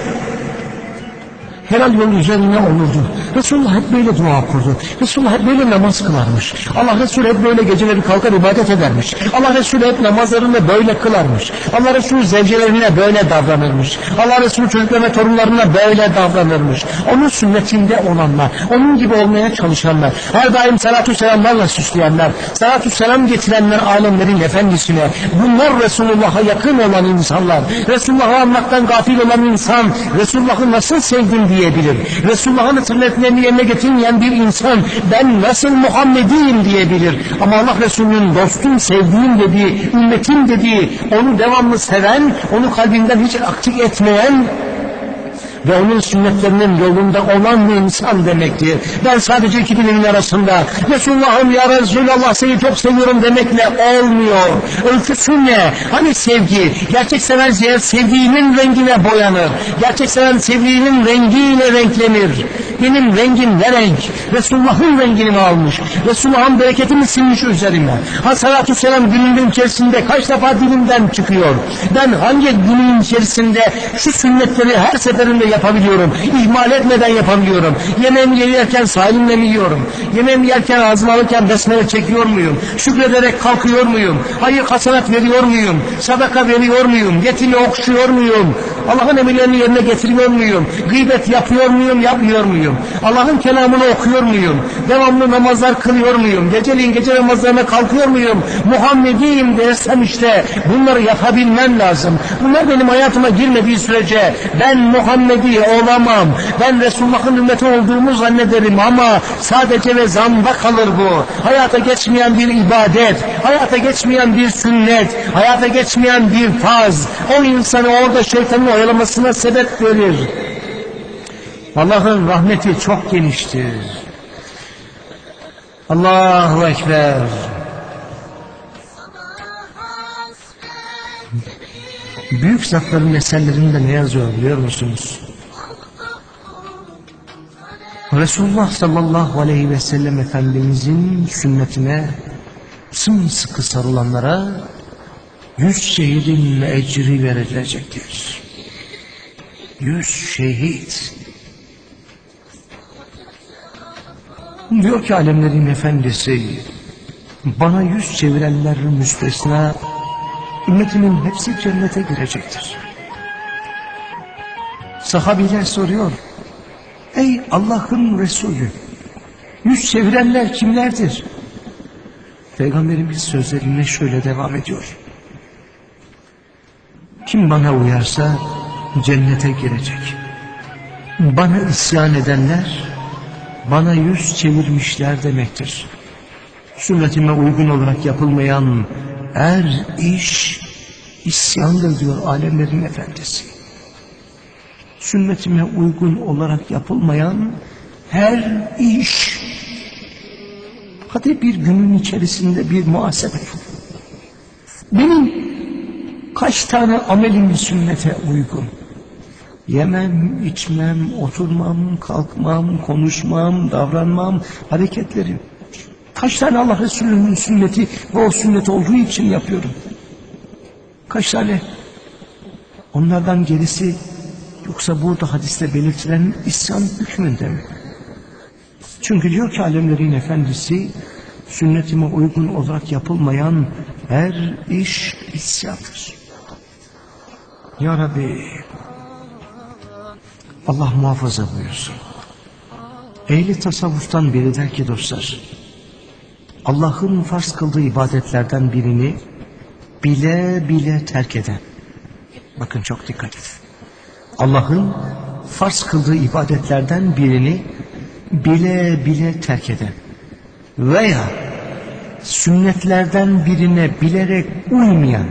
Helal yol üzerine olurdu. Resulullah hep böyle dua okurdu. Resulullah hep böyle namaz kılarmış. Allah Resulü hep böyle geceleri kalkar ibadet edermiş. Allah Resulü hep namazlarını böyle kılarmış. Allah Resulü zevcelerine böyle davranırmış. Allah Resulü çocuklarına, torunlarına böyle davranırmış. Onun sünnetinde olanlar, onun gibi olmaya çalışanlar, her daim salatü selamlarla süsleyenler, salatü selam getirenler alemlerin efendisine, bunlar Resulullah'a yakın olan insanlar. Resulullah'ı anmaktan gafil olan insan, Resulullah'ı nasıl sevdim diyebilir. Resulullah'ın sünnetlerini yerine getirmeyen bir insan ben nasıl Muhammed'iyim diyebilir. Ama Allah Resulü'nün dostum, sevdiğim dediği, ümmetim dediği, onu devamlı seven, onu kalbinden hiç aktif etmeyen ve onun sünnetlerinin yolunda olan bir insan demektir. Ben sadece iki dilimin arasında Resulullah'ım ya Resulallah seni çok seviyorum demekle olmuyor. Ölçüsü ne? Hani sevgi? Gerçek seven sevdiğinin rengine boyanır. Gerçek seven sevdiğinin rengiyle renklenir. Benim rengim ne renk? Resulullah'ın rengini mi almış? Resulullah'ın bereketini silmiş üzerime. Salatü selam günümün içerisinde kaç defa dilimden çıkıyor? Ben hangi günün içerisinde şu sünnetleri her seferinde yapabiliyorum? İhmal etmeden yapabiliyorum. Yemeğimi yerken sahilimle mi yiyorum? Yemeğimi yerken ağzıma alırken besmele çekiyor muyum? Şükrederek kalkıyor muyum? Hayır hasenat veriyor muyum? Sadaka veriyor muyum? Yetimi okşuyor muyum? Allah'ın emirlerini yerine getiriyor muyum? Gıybet yapıyor muyum? Yapmıyor muyum? Allah'ın kelamını okuyor muyum? Devamlı namazlar kılıyor muyum? Geceliğin gece namazlarına kalkıyor muyum? Muhammediyim dersem işte bunları yapabilmem lazım. Bunlar benim hayatıma girmediği sürece ben Muhammedi olamam. Ben Resulullah'ın ümmeti olduğumu zannederim ama sadece ve zanda kalır bu. Hayata geçmeyen bir ibadet, hayata geçmeyen bir sünnet, hayata geçmeyen bir farz o insanı orada şeytanın oyalamasına sebep verir. Allah'ın rahmeti çok geniştir. Allahu Ekber. Büyük zatların eserlerinde ne yazıyor biliyor musunuz? Resulullah sallallahu aleyhi ve sellem Efendimizin sünnetine sımsıkı sarılanlara 100 şehidin ecri verilecektir. 100 şehit. Diyor ki alemlerin efendisi, bana yüz çevirenler müstesna, ümmetimin hepsi cennete girecektir. Sahabiler soruyor, ey Allah'ın Resulü, yüz çevirenler kimlerdir? Peygamberimiz sözlerine şöyle devam ediyor. Kim bana uyarsa cennete girecek. Bana isyan edenler bana yüz çevirmişler demektir. Sünnetime uygun olarak yapılmayan her iş isyandır diyor alemlerin efendisi. Sünnetime uygun olarak yapılmayan her iş. Hadi bir günün içerisinde bir muhasebe. Benim kaç tane amelim sünnete uygun? Yemem, içmem, oturmam, kalkmam, konuşmam, davranmam, hareketlerim. Kaç tane Allah Resulü'nün sünneti ve o sünnet olduğu için yapıyorum? Kaç tane? Onlardan gerisi, yoksa burada hadiste belirtilen isyan hükmünde mi? Çünkü diyor ki alemlerin efendisi, sünnetime uygun olarak yapılmayan her iş isyandır. Ya Rabbi, Allah muhafaza buyursun. Ehli tasavvuftan biri der ki dostlar, Allah'ın farz kıldığı ibadetlerden birini bile bile terk eden, bakın çok dikkat edin, Allah'ın farz kıldığı ibadetlerden birini bile bile terk eden veya sünnetlerden birine bilerek uymayan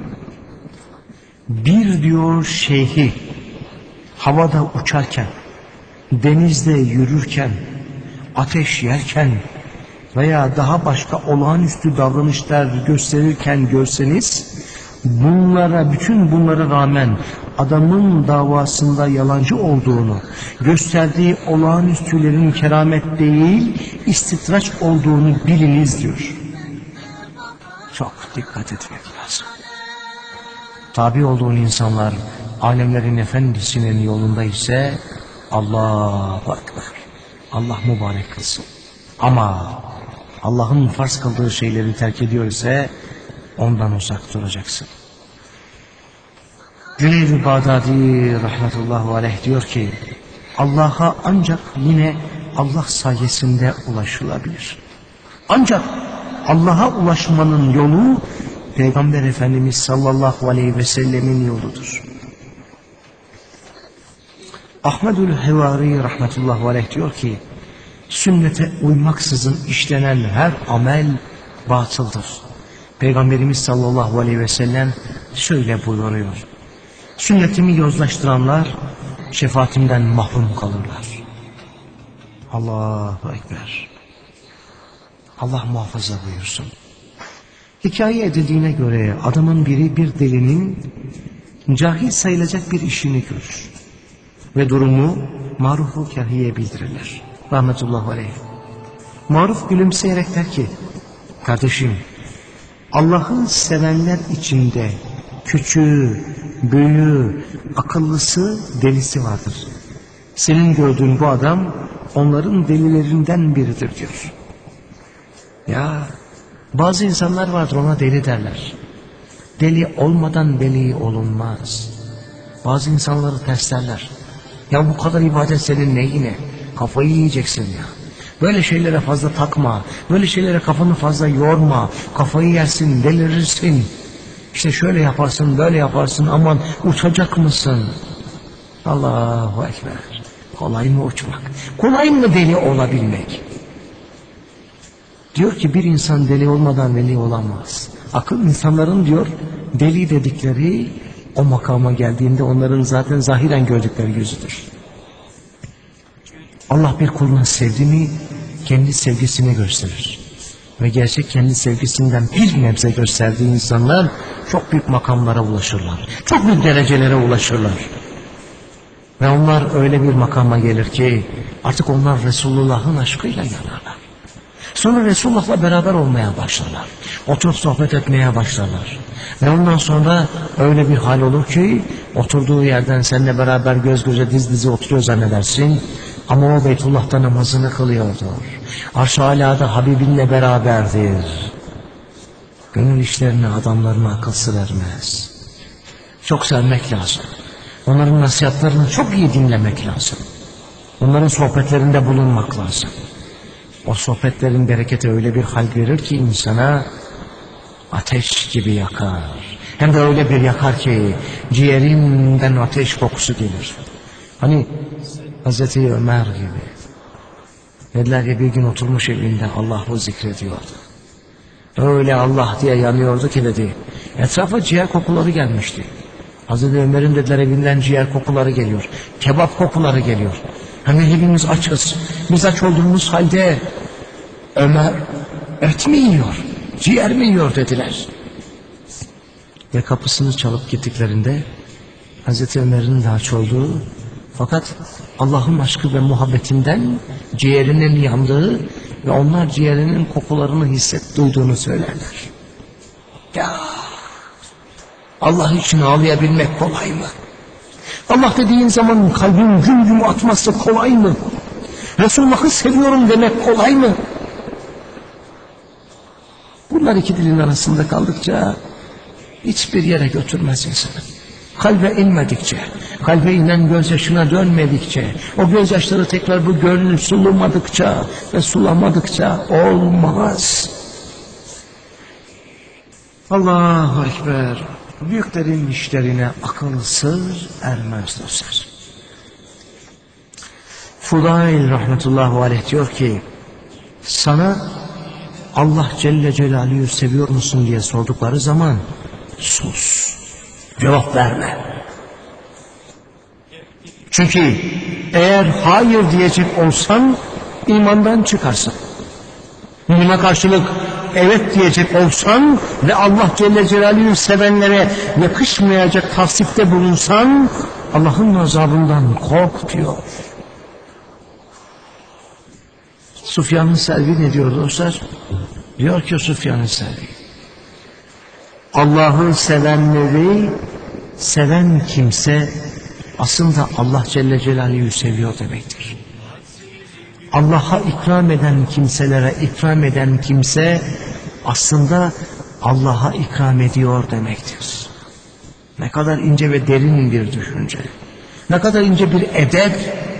bir diyor şeyhi havada uçarken, denizde yürürken, ateş yerken veya daha başka olağanüstü davranışlar gösterirken görseniz, bütün bunlara rağmen adamın davasında yalancı olduğunu, gösterdiği olağanüstülerin keramet değil, istitraç olduğunu biliniz diyor. Çok dikkat etmek lazım. Tabi olduğun insanlar alemlerin efendisinin yolunda ise Allahu Ekber, Allah mübarek kılsın. Ama Allah'ın farz kıldığı şeyleri terk ediyor ise ondan uzak duracaksın. Cüneyd-i Bağdadi rahmetullahi aleyh diyor ki, Allah'a ancak yine Allah sayesinde ulaşılabilir. Ancak Allah'a ulaşmanın yolu Peygamber Efendimiz sallallahu aleyhi ve sellemin yoludur. Ahmedül Hevari rahmetullahi aleyh diyor ki, sünnete uymaksızın işlenen her amel batıldır. Peygamberimiz sallallahu aleyhi ve sellem şöyle buyuruyor: sünnetimi yozlaştıranlar şefaatimden mahrum kalırlar. Allahu Ekber. Allah muhafaza buyursun. Hikaye edildiğine göre adamın biri bir delinin cahil sayılacak bir işini görür ve durumu Maruf-u Kahiye bildirirler. Rahmetullahi aleyh. Maruf gülümseyerek der ki, kardeşim, Allah'ı sevenler içinde küçüğü, büyüğü, akıllısı, delisi vardır. Senin gördüğün bu adam onların delilerinden biridir diyor. Ya bazı insanlar vardır, ona deli derler. Deli olmadan veli olunmaz. Bazı insanları terslerler. Ya bu kadar ibadet senin neyine? Kafayı yiyeceksin ya. Böyle şeylere fazla takma. Böyle şeylere kafanı fazla yorma. Kafayı yersin, delirirsin. İşte şöyle yaparsın, böyle yaparsın. Aman uçacak mısın? Allahu Ekber. Kolay mı uçmak? Kolay mı deli olabilmek? Diyor ki bir insan deli olmadan veli olamaz. Akıl insanların diyor deli dedikleri o makama geldiğinde onların zaten zahiren gördükleri yüzüdür. Allah bir kulunu sevdi mi kendi sevgisini gösterir. Ve gerçek kendi sevgisinden bir nebze gösterdiği insanlar çok büyük makamlara ulaşırlar. Çok büyük derecelere ulaşırlar. Ve onlar öyle bir makama gelir ki artık onlar Resulullah'ın aşkıyla yanarlar. Sonra Resulullah'la beraber olmaya başlarlar. Oturup sohbet etmeye başlarlar. Ve ondan sonra öyle bir hal olur ki oturduğu yerden seninle beraber göz göze diz dize oturuyor zannedersin. Ama o Beytullah'ta namazını kılıyordur. Arş-ı Alâ'da Habibinle beraberdir. Gönül işlerine adamlarına akıl sır ermez. Çok sevmek lazım. Onların nasihatlerini çok iyi dinlemek lazım. Onların sohbetlerinde bulunmak lazım. O sohbetlerin bereketi öyle bir hal verir ki insana ateş gibi yakar. Hem de öyle bir yakar ki ciğerinden ateş kokusu gelir. Hani Hazreti Ömer gibi. Dediler ki bir gün oturmuş evinde Allah'ı zikrediyordu. Öyle Allah diye yanıyordu ki dedi. Etrafa ciğer kokuları gelmişti. Hazreti Ömer'in dediler evinden ciğer kokuları geliyor. Kebap kokuları geliyor. Hani hepimiz açız. Biz aç olduğumuz halde Ömer et mi yiyor, ciğer mi yiyor dediler. Ve kapısını çalıp gittiklerinde Hazreti Ömer'in de aç olduğu fakat Allah'ın aşkı ve muhabbetinden ciğerinin yandığı ve onlar ciğerinin kokularını duyduğunu söylerler. Ya Allah için ağlayabilmek kolay mı? Allah dediğin zaman kalbin güm güm atması kolay mı? Resulullah'ı seviyorum demek kolay mı? Bunlar iki dilin arasında kaldıkça hiçbir yere götürmez insanı. Kalbe inmedikçe, kalbe inen gözyaşına dönmedikçe, o gözyaşları tekrar bu gönül sulamadıkça ve sulamadıkça olmaz. Allahu Ekber. Büyüklerin işlerine akıl sır ermez dostlar. Fudail rahmetullahi aleyh diyor ki, sana Allah Celle Celaluhu seviyor musun diye sordukları zaman sus, cevap verme. Çünkü eğer hayır diyecek olsan imandan çıkarsın. Buna karşılık evet diyecek olsan ve Allah Celle Celaluhu sevenlere yakışmayacak tavsifte bulunsan Allah'ın azabından kork diyor. Süfyan-ı Selvi ne diyor dostlar? Diyor ki Süfyan-ı Selvi, Allah'ı sevenleri seven kimse aslında Allah Celle Celaluhu seviyor demektir. Allah'a ikram eden kimselere ikram eden kimse aslında Allah'a ikram ediyor demektir. Ne kadar ince ve derin bir düşünce. Ne kadar ince bir edep.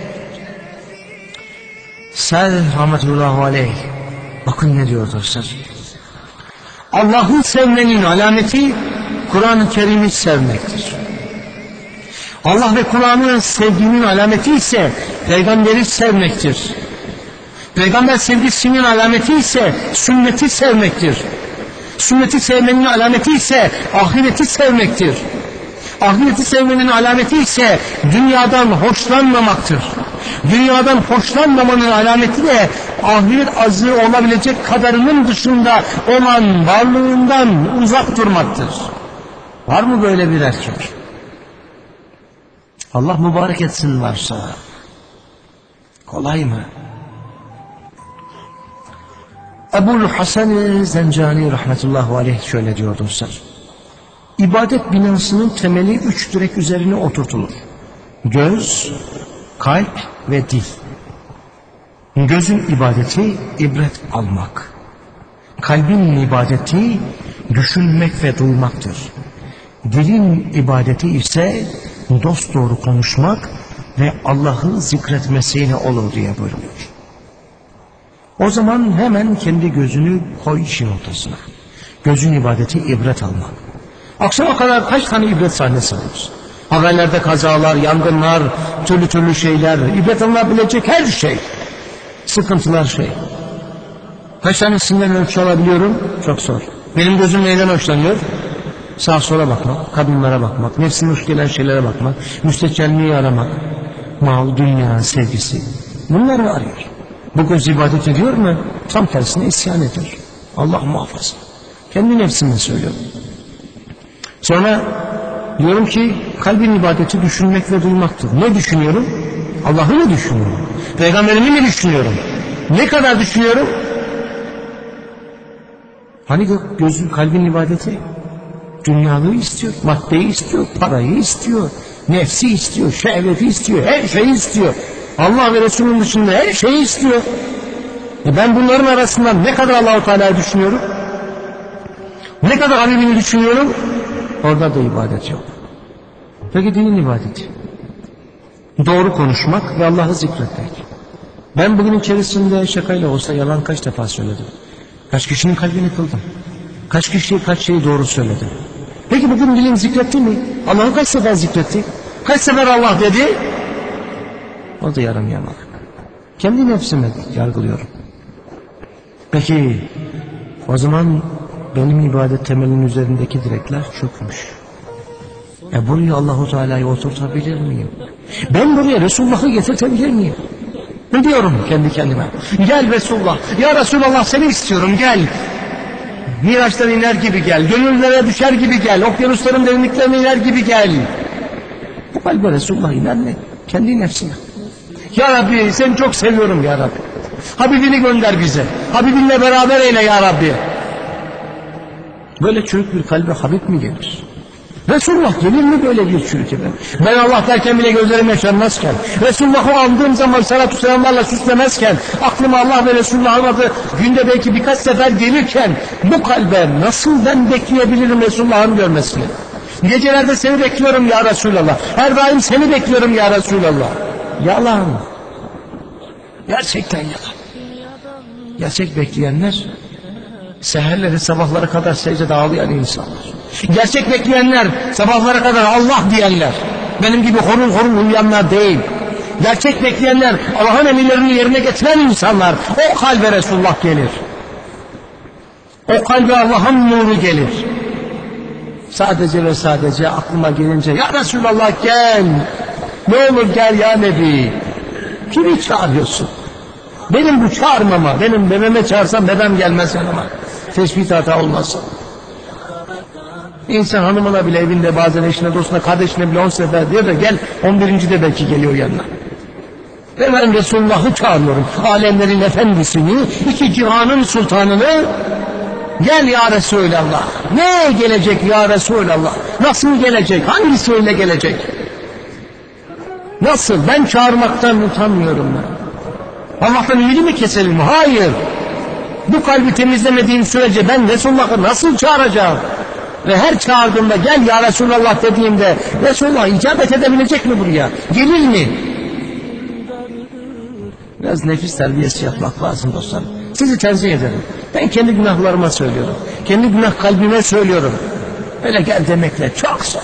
Sa'd rahmetullahi aleyh bakın ne diyor dostlar. Allah'ı sevmenin alameti Kur'an-ı Kerim'i sevmektir. Allah ve Kur'an'ı sevginin alameti ise peygamberi sevmektir. Peygamber sevgisinin alameti ise sünneti sevmektir. Sünneti sevmenin alameti ise ahireti sevmektir. Ahireti sevmenin alameti ise dünyadan hoşlanmamaktır. Dünyadan hoşlanmamanın alameti de ahiret azığı olabilecek kadarının dışında olan varlığından uzak durmaktır. Var mı böyle bir erkek? Allah mübarek etsin varsa. Kolay mı? Ebu'l Hasan Zencani rahmetullahi aleyh şöyle diyor dostlar. İbadet binasının temeli 3 direk üzerine oturtulur. Göz, kalp ve dil. Gözün ibadeti ibret almak. Kalbin ibadeti düşünmek ve duymaktır. Dilin ibadeti ise dosdoğru konuşmak ve Allah'ı zikretmesiyle olur diye buyuruyor. O zaman hemen kendi gözünü koy işin ortasına. Gözün ibadeti ibret almak. Akşama kadar kaç tane ibret sahnesi alıyoruz? Haberlerde kazalar, yangınlar, türlü türlü şeyler, ibret alınabilecek her şey. Sıkıntılar şey. Kaç tanesinden ölçü alabiliyorum? Çok zor. Benim gözüm neyden hoşlanıyor? Sağa sola bakmak, kadınlara bakmak, nefsine hoş gelen şeylere bakmak, müstehcenliği aramak, mal, dünya, sevgisi. Bunları arıyor. Bu göz ibadet ediyor mu? Tam tersine isyan ediyor. Allah muhafaza. Kendi nefsimle söylüyorum. Sonra diyorum ki kalbin ibadeti düşünmek ve duymaktır. Ne düşünüyorum? Allah'ı mı düşünüyorum? Peygamberimi mi düşünüyorum? Ne kadar düşünüyorum? Hani gözün kalbin ibadeti? Dünyalığı istiyor, maddeyi istiyor, parayı istiyor, nefsi istiyor, şehveti istiyor, her şeyi istiyor. Allah ve Resulünün dışında her şeyi istiyor. Ben bunların arasından ne kadar Allah-u Teala'yı düşünüyorum? Ne kadar Habibini düşünüyorum? Orada da ibadet yok. Peki dinin ibadeti? Doğru konuşmak ve Allah'ı zikretmek. Ben bugün içerisinde şakayla olsa yalan kaç defa söyledim? Kaç kişinin kalbini kıldım? Kaç kişiye kaç şeyi doğru söyledim? Peki bugün dilim zikretti mi? Allah'ı kaç sefer zikretti? Kaç sefer Allah dedi? O da yarım yamalak. Kendi nefsime yargılıyorum. Peki o zaman benim ibadet temelinin üzerindeki direkler çökmüş. Buraya Allahu Teala'yı oturtabilir miyim? Ben buraya Resulullah'ı getirtebilir miyim? Ne diyorum kendi kendime? Gel Resulullah. Ya Resulullah seni istiyorum gel. Miraçtan iner gibi gel. Gönüllere düşer gibi gel. Okyanusların derinliklerine iner gibi gel. Bu kalbe Resulullah iner mi? Kendi nefsine. Ya Rabbi seni çok seviyorum ya Rabbi. Habibini gönder bize. Habibinle beraber eyle ya Rabbi. Böyle çürük bir kalbe Habib mi gelir? Resulullah gelir mi böyle bir çürütüme? Ben Allah derken bile gözlerim yaşarmazken, Resulullah'ı andığım zaman salatu selamlarla süslemezken, aklıma Allah ve Resulullah'ın adı günde belki birkaç sefer gelirken, bu kalbe nasıl ben bekleyebilirim Resulullah'ın görmesini? Gecelerde seni bekliyorum ya Resulallah. Her daim seni bekliyorum ya Resulallah. Yalan. Gerçekten yalan. Gerçek bekleyenler, seherleri sabahlara kadar secdede ağlayan insanlar. Gerçek bekleyenler, sabahlara kadar Allah diyenler. Benim gibi horul horul uyuyanlar değil. Gerçek bekleyenler, Allah'ın emirlerini yerine getiren insanlar. O kalbe Resulullah gelir. O kalbe Allah'ın nuru gelir. Sadece ve sadece aklıma gelince, ya Resulallah gel. Ne olur gel ya Nebi. Kimi çağırıyorsun? Benim bu çağırmama, benim bebeme çağırsam bebem gelmez yanıma. Teşbih hata olmasın. İnsan hanımına bile evinde bazen eşine, dostuna, kardeşine bile 10 sefer diyor da gel 11. de belki geliyor yanına. Ve ben Resulullah'ı çağırıyorum. Alemlerin efendisini, iki cihanın sultanını. Gel ya Resulallah. Ne gelecek ya Resulallah? Nasıl gelecek? Hangisiyle gelecek? Nasıl? Ben çağırmaktan utanmıyorum ben. Allah'tan ümidi mi keselim? Hayır. Bu kalbi temizlemediğim sürece ben Resulullah'ı nasıl çağıracağım? Ve her çağırdığımda gel ya Resulallah dediğimde Resulullah icabet edebilecek mi buraya? Gelir mi? Biraz nefis terbiyesi yapmak lazım dostlar. Sizi tenzih ederim. Ben kendi günahlarıma söylüyorum. Kendi günah kalbime söylüyorum. Öyle gel demekle çok zor.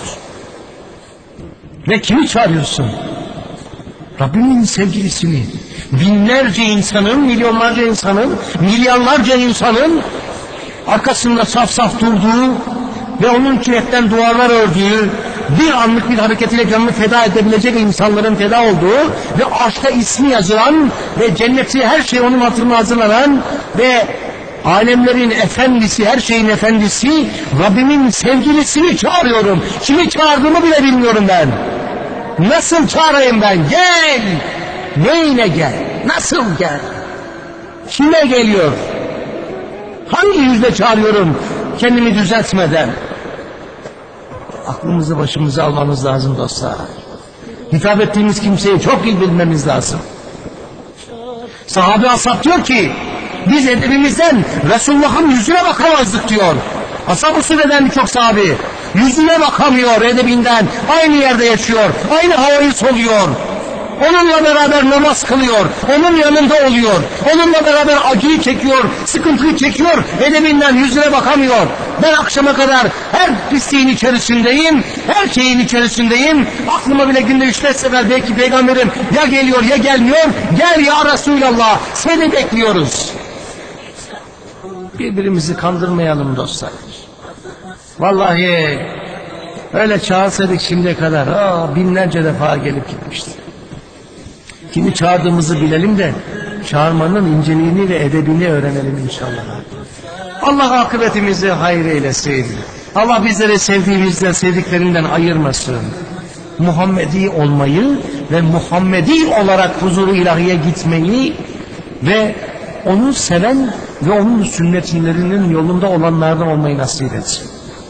Ve kimi çağırıyorsun? Rabbimin sevgilisini, binlerce insanın, milyonlarca insanın, milyarlarca insanın arkasında saf saf durduğu ve onun kiretten duvarlar ördüğü, bir anlık bir hareketiyle canını feda edebilecek insanların feda olduğu ve aşkta ismi yazılan ve cenneti her şey onun hatırına hazırlanan ve alemlerin efendisi, her şeyin efendisi, Rabbimin sevgilisini çağırıyorum. Kimi çağırdığımı bile bilmiyorum ben. Nasıl çağırayım ben? Gel! Neyine gel? Nasıl gel? Kime geliyor? Hangi yüzle çağırıyorum kendimi düzeltmeden? Aklımızı başımıza almamız lazım dostlar. Hitap ettiğimiz kimseyi çok iyi bilmemiz lazım. Sahabe ashab diyor ki, biz edebimizden Resulullah'ın yüzüne bakamazdık diyor. Ashab-ı Sufe'den birçok sahabi yüzüne bakamıyor edebinden, aynı yerde yaşıyor, aynı havayı soluyor. Onunla beraber namaz kılıyor, onun yanında oluyor, onunla beraber acıyı çekiyor, sıkıntıyı çekiyor, edebinden yüzüne bakamıyor. Ben akşama kadar her pisliğin içerisindeyim, her şeyin içerisindeyim. Aklıma bile günde 3-5 sefer belki peygamberim ya geliyor ya gelmiyor. Gel ya Resulallah, seni bekliyoruz. Birbirimizi kandırmayalım dostlar. Vallahi öyle çağırsaydık şimdiye kadar binlerce defa gelip gitmişti. Kimi çağırdığımızı bilelim de çağırmanın inceliğini ve edebini öğrenelim inşallah. Allah akıbetimizi hayır eylesin. Allah bizleri sevdiğimizden, sevdiklerinden ayırmasın. Muhammedi olmayı ve Muhammedi olarak huzuru ilahiye gitmeyi ve onu seven ve onun sünnetlerinin yolunda olanlardan olmayı nasip etsin.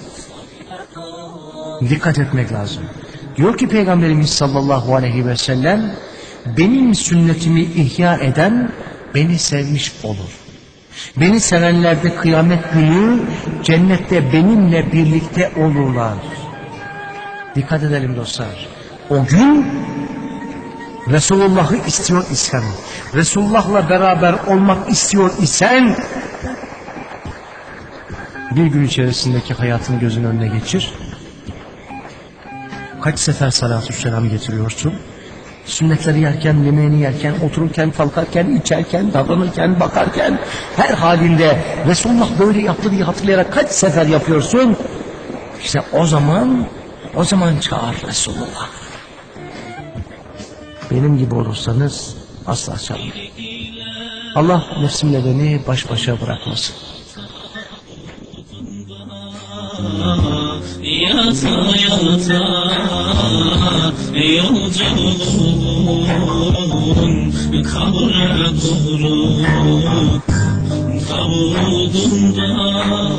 Dikkat etmek lazım. Diyor ki Peygamberimiz sallallahu aleyhi ve sellem, benim sünnetimi ihya eden beni sevmiş olur. Beni sevenler de kıyamet günü cennette benimle birlikte olurlar. Dikkat edelim dostlar. O gün Resulullah'ı istiyor isen, Resulullah'la beraber olmak istiyor isen, bir gün içerisindeki hayatın gözün önüne geçir. Kaç sefer salatü selam getiriyorsun? Sünnetleri yerken, yemeğini yerken, otururken, kalkarken, içerken, davranırken, bakarken, her halinde Resulullah böyle yaptı diye hatırlayarak kaç sefer yapıyorsun? İşte o zaman çağır Resulullah. Benim gibi olursanız asla çağırmayın. Allah nefsimle beni baş başa bırakmasın. Yata yata yolculuğun kabre doğru kavuştuğunda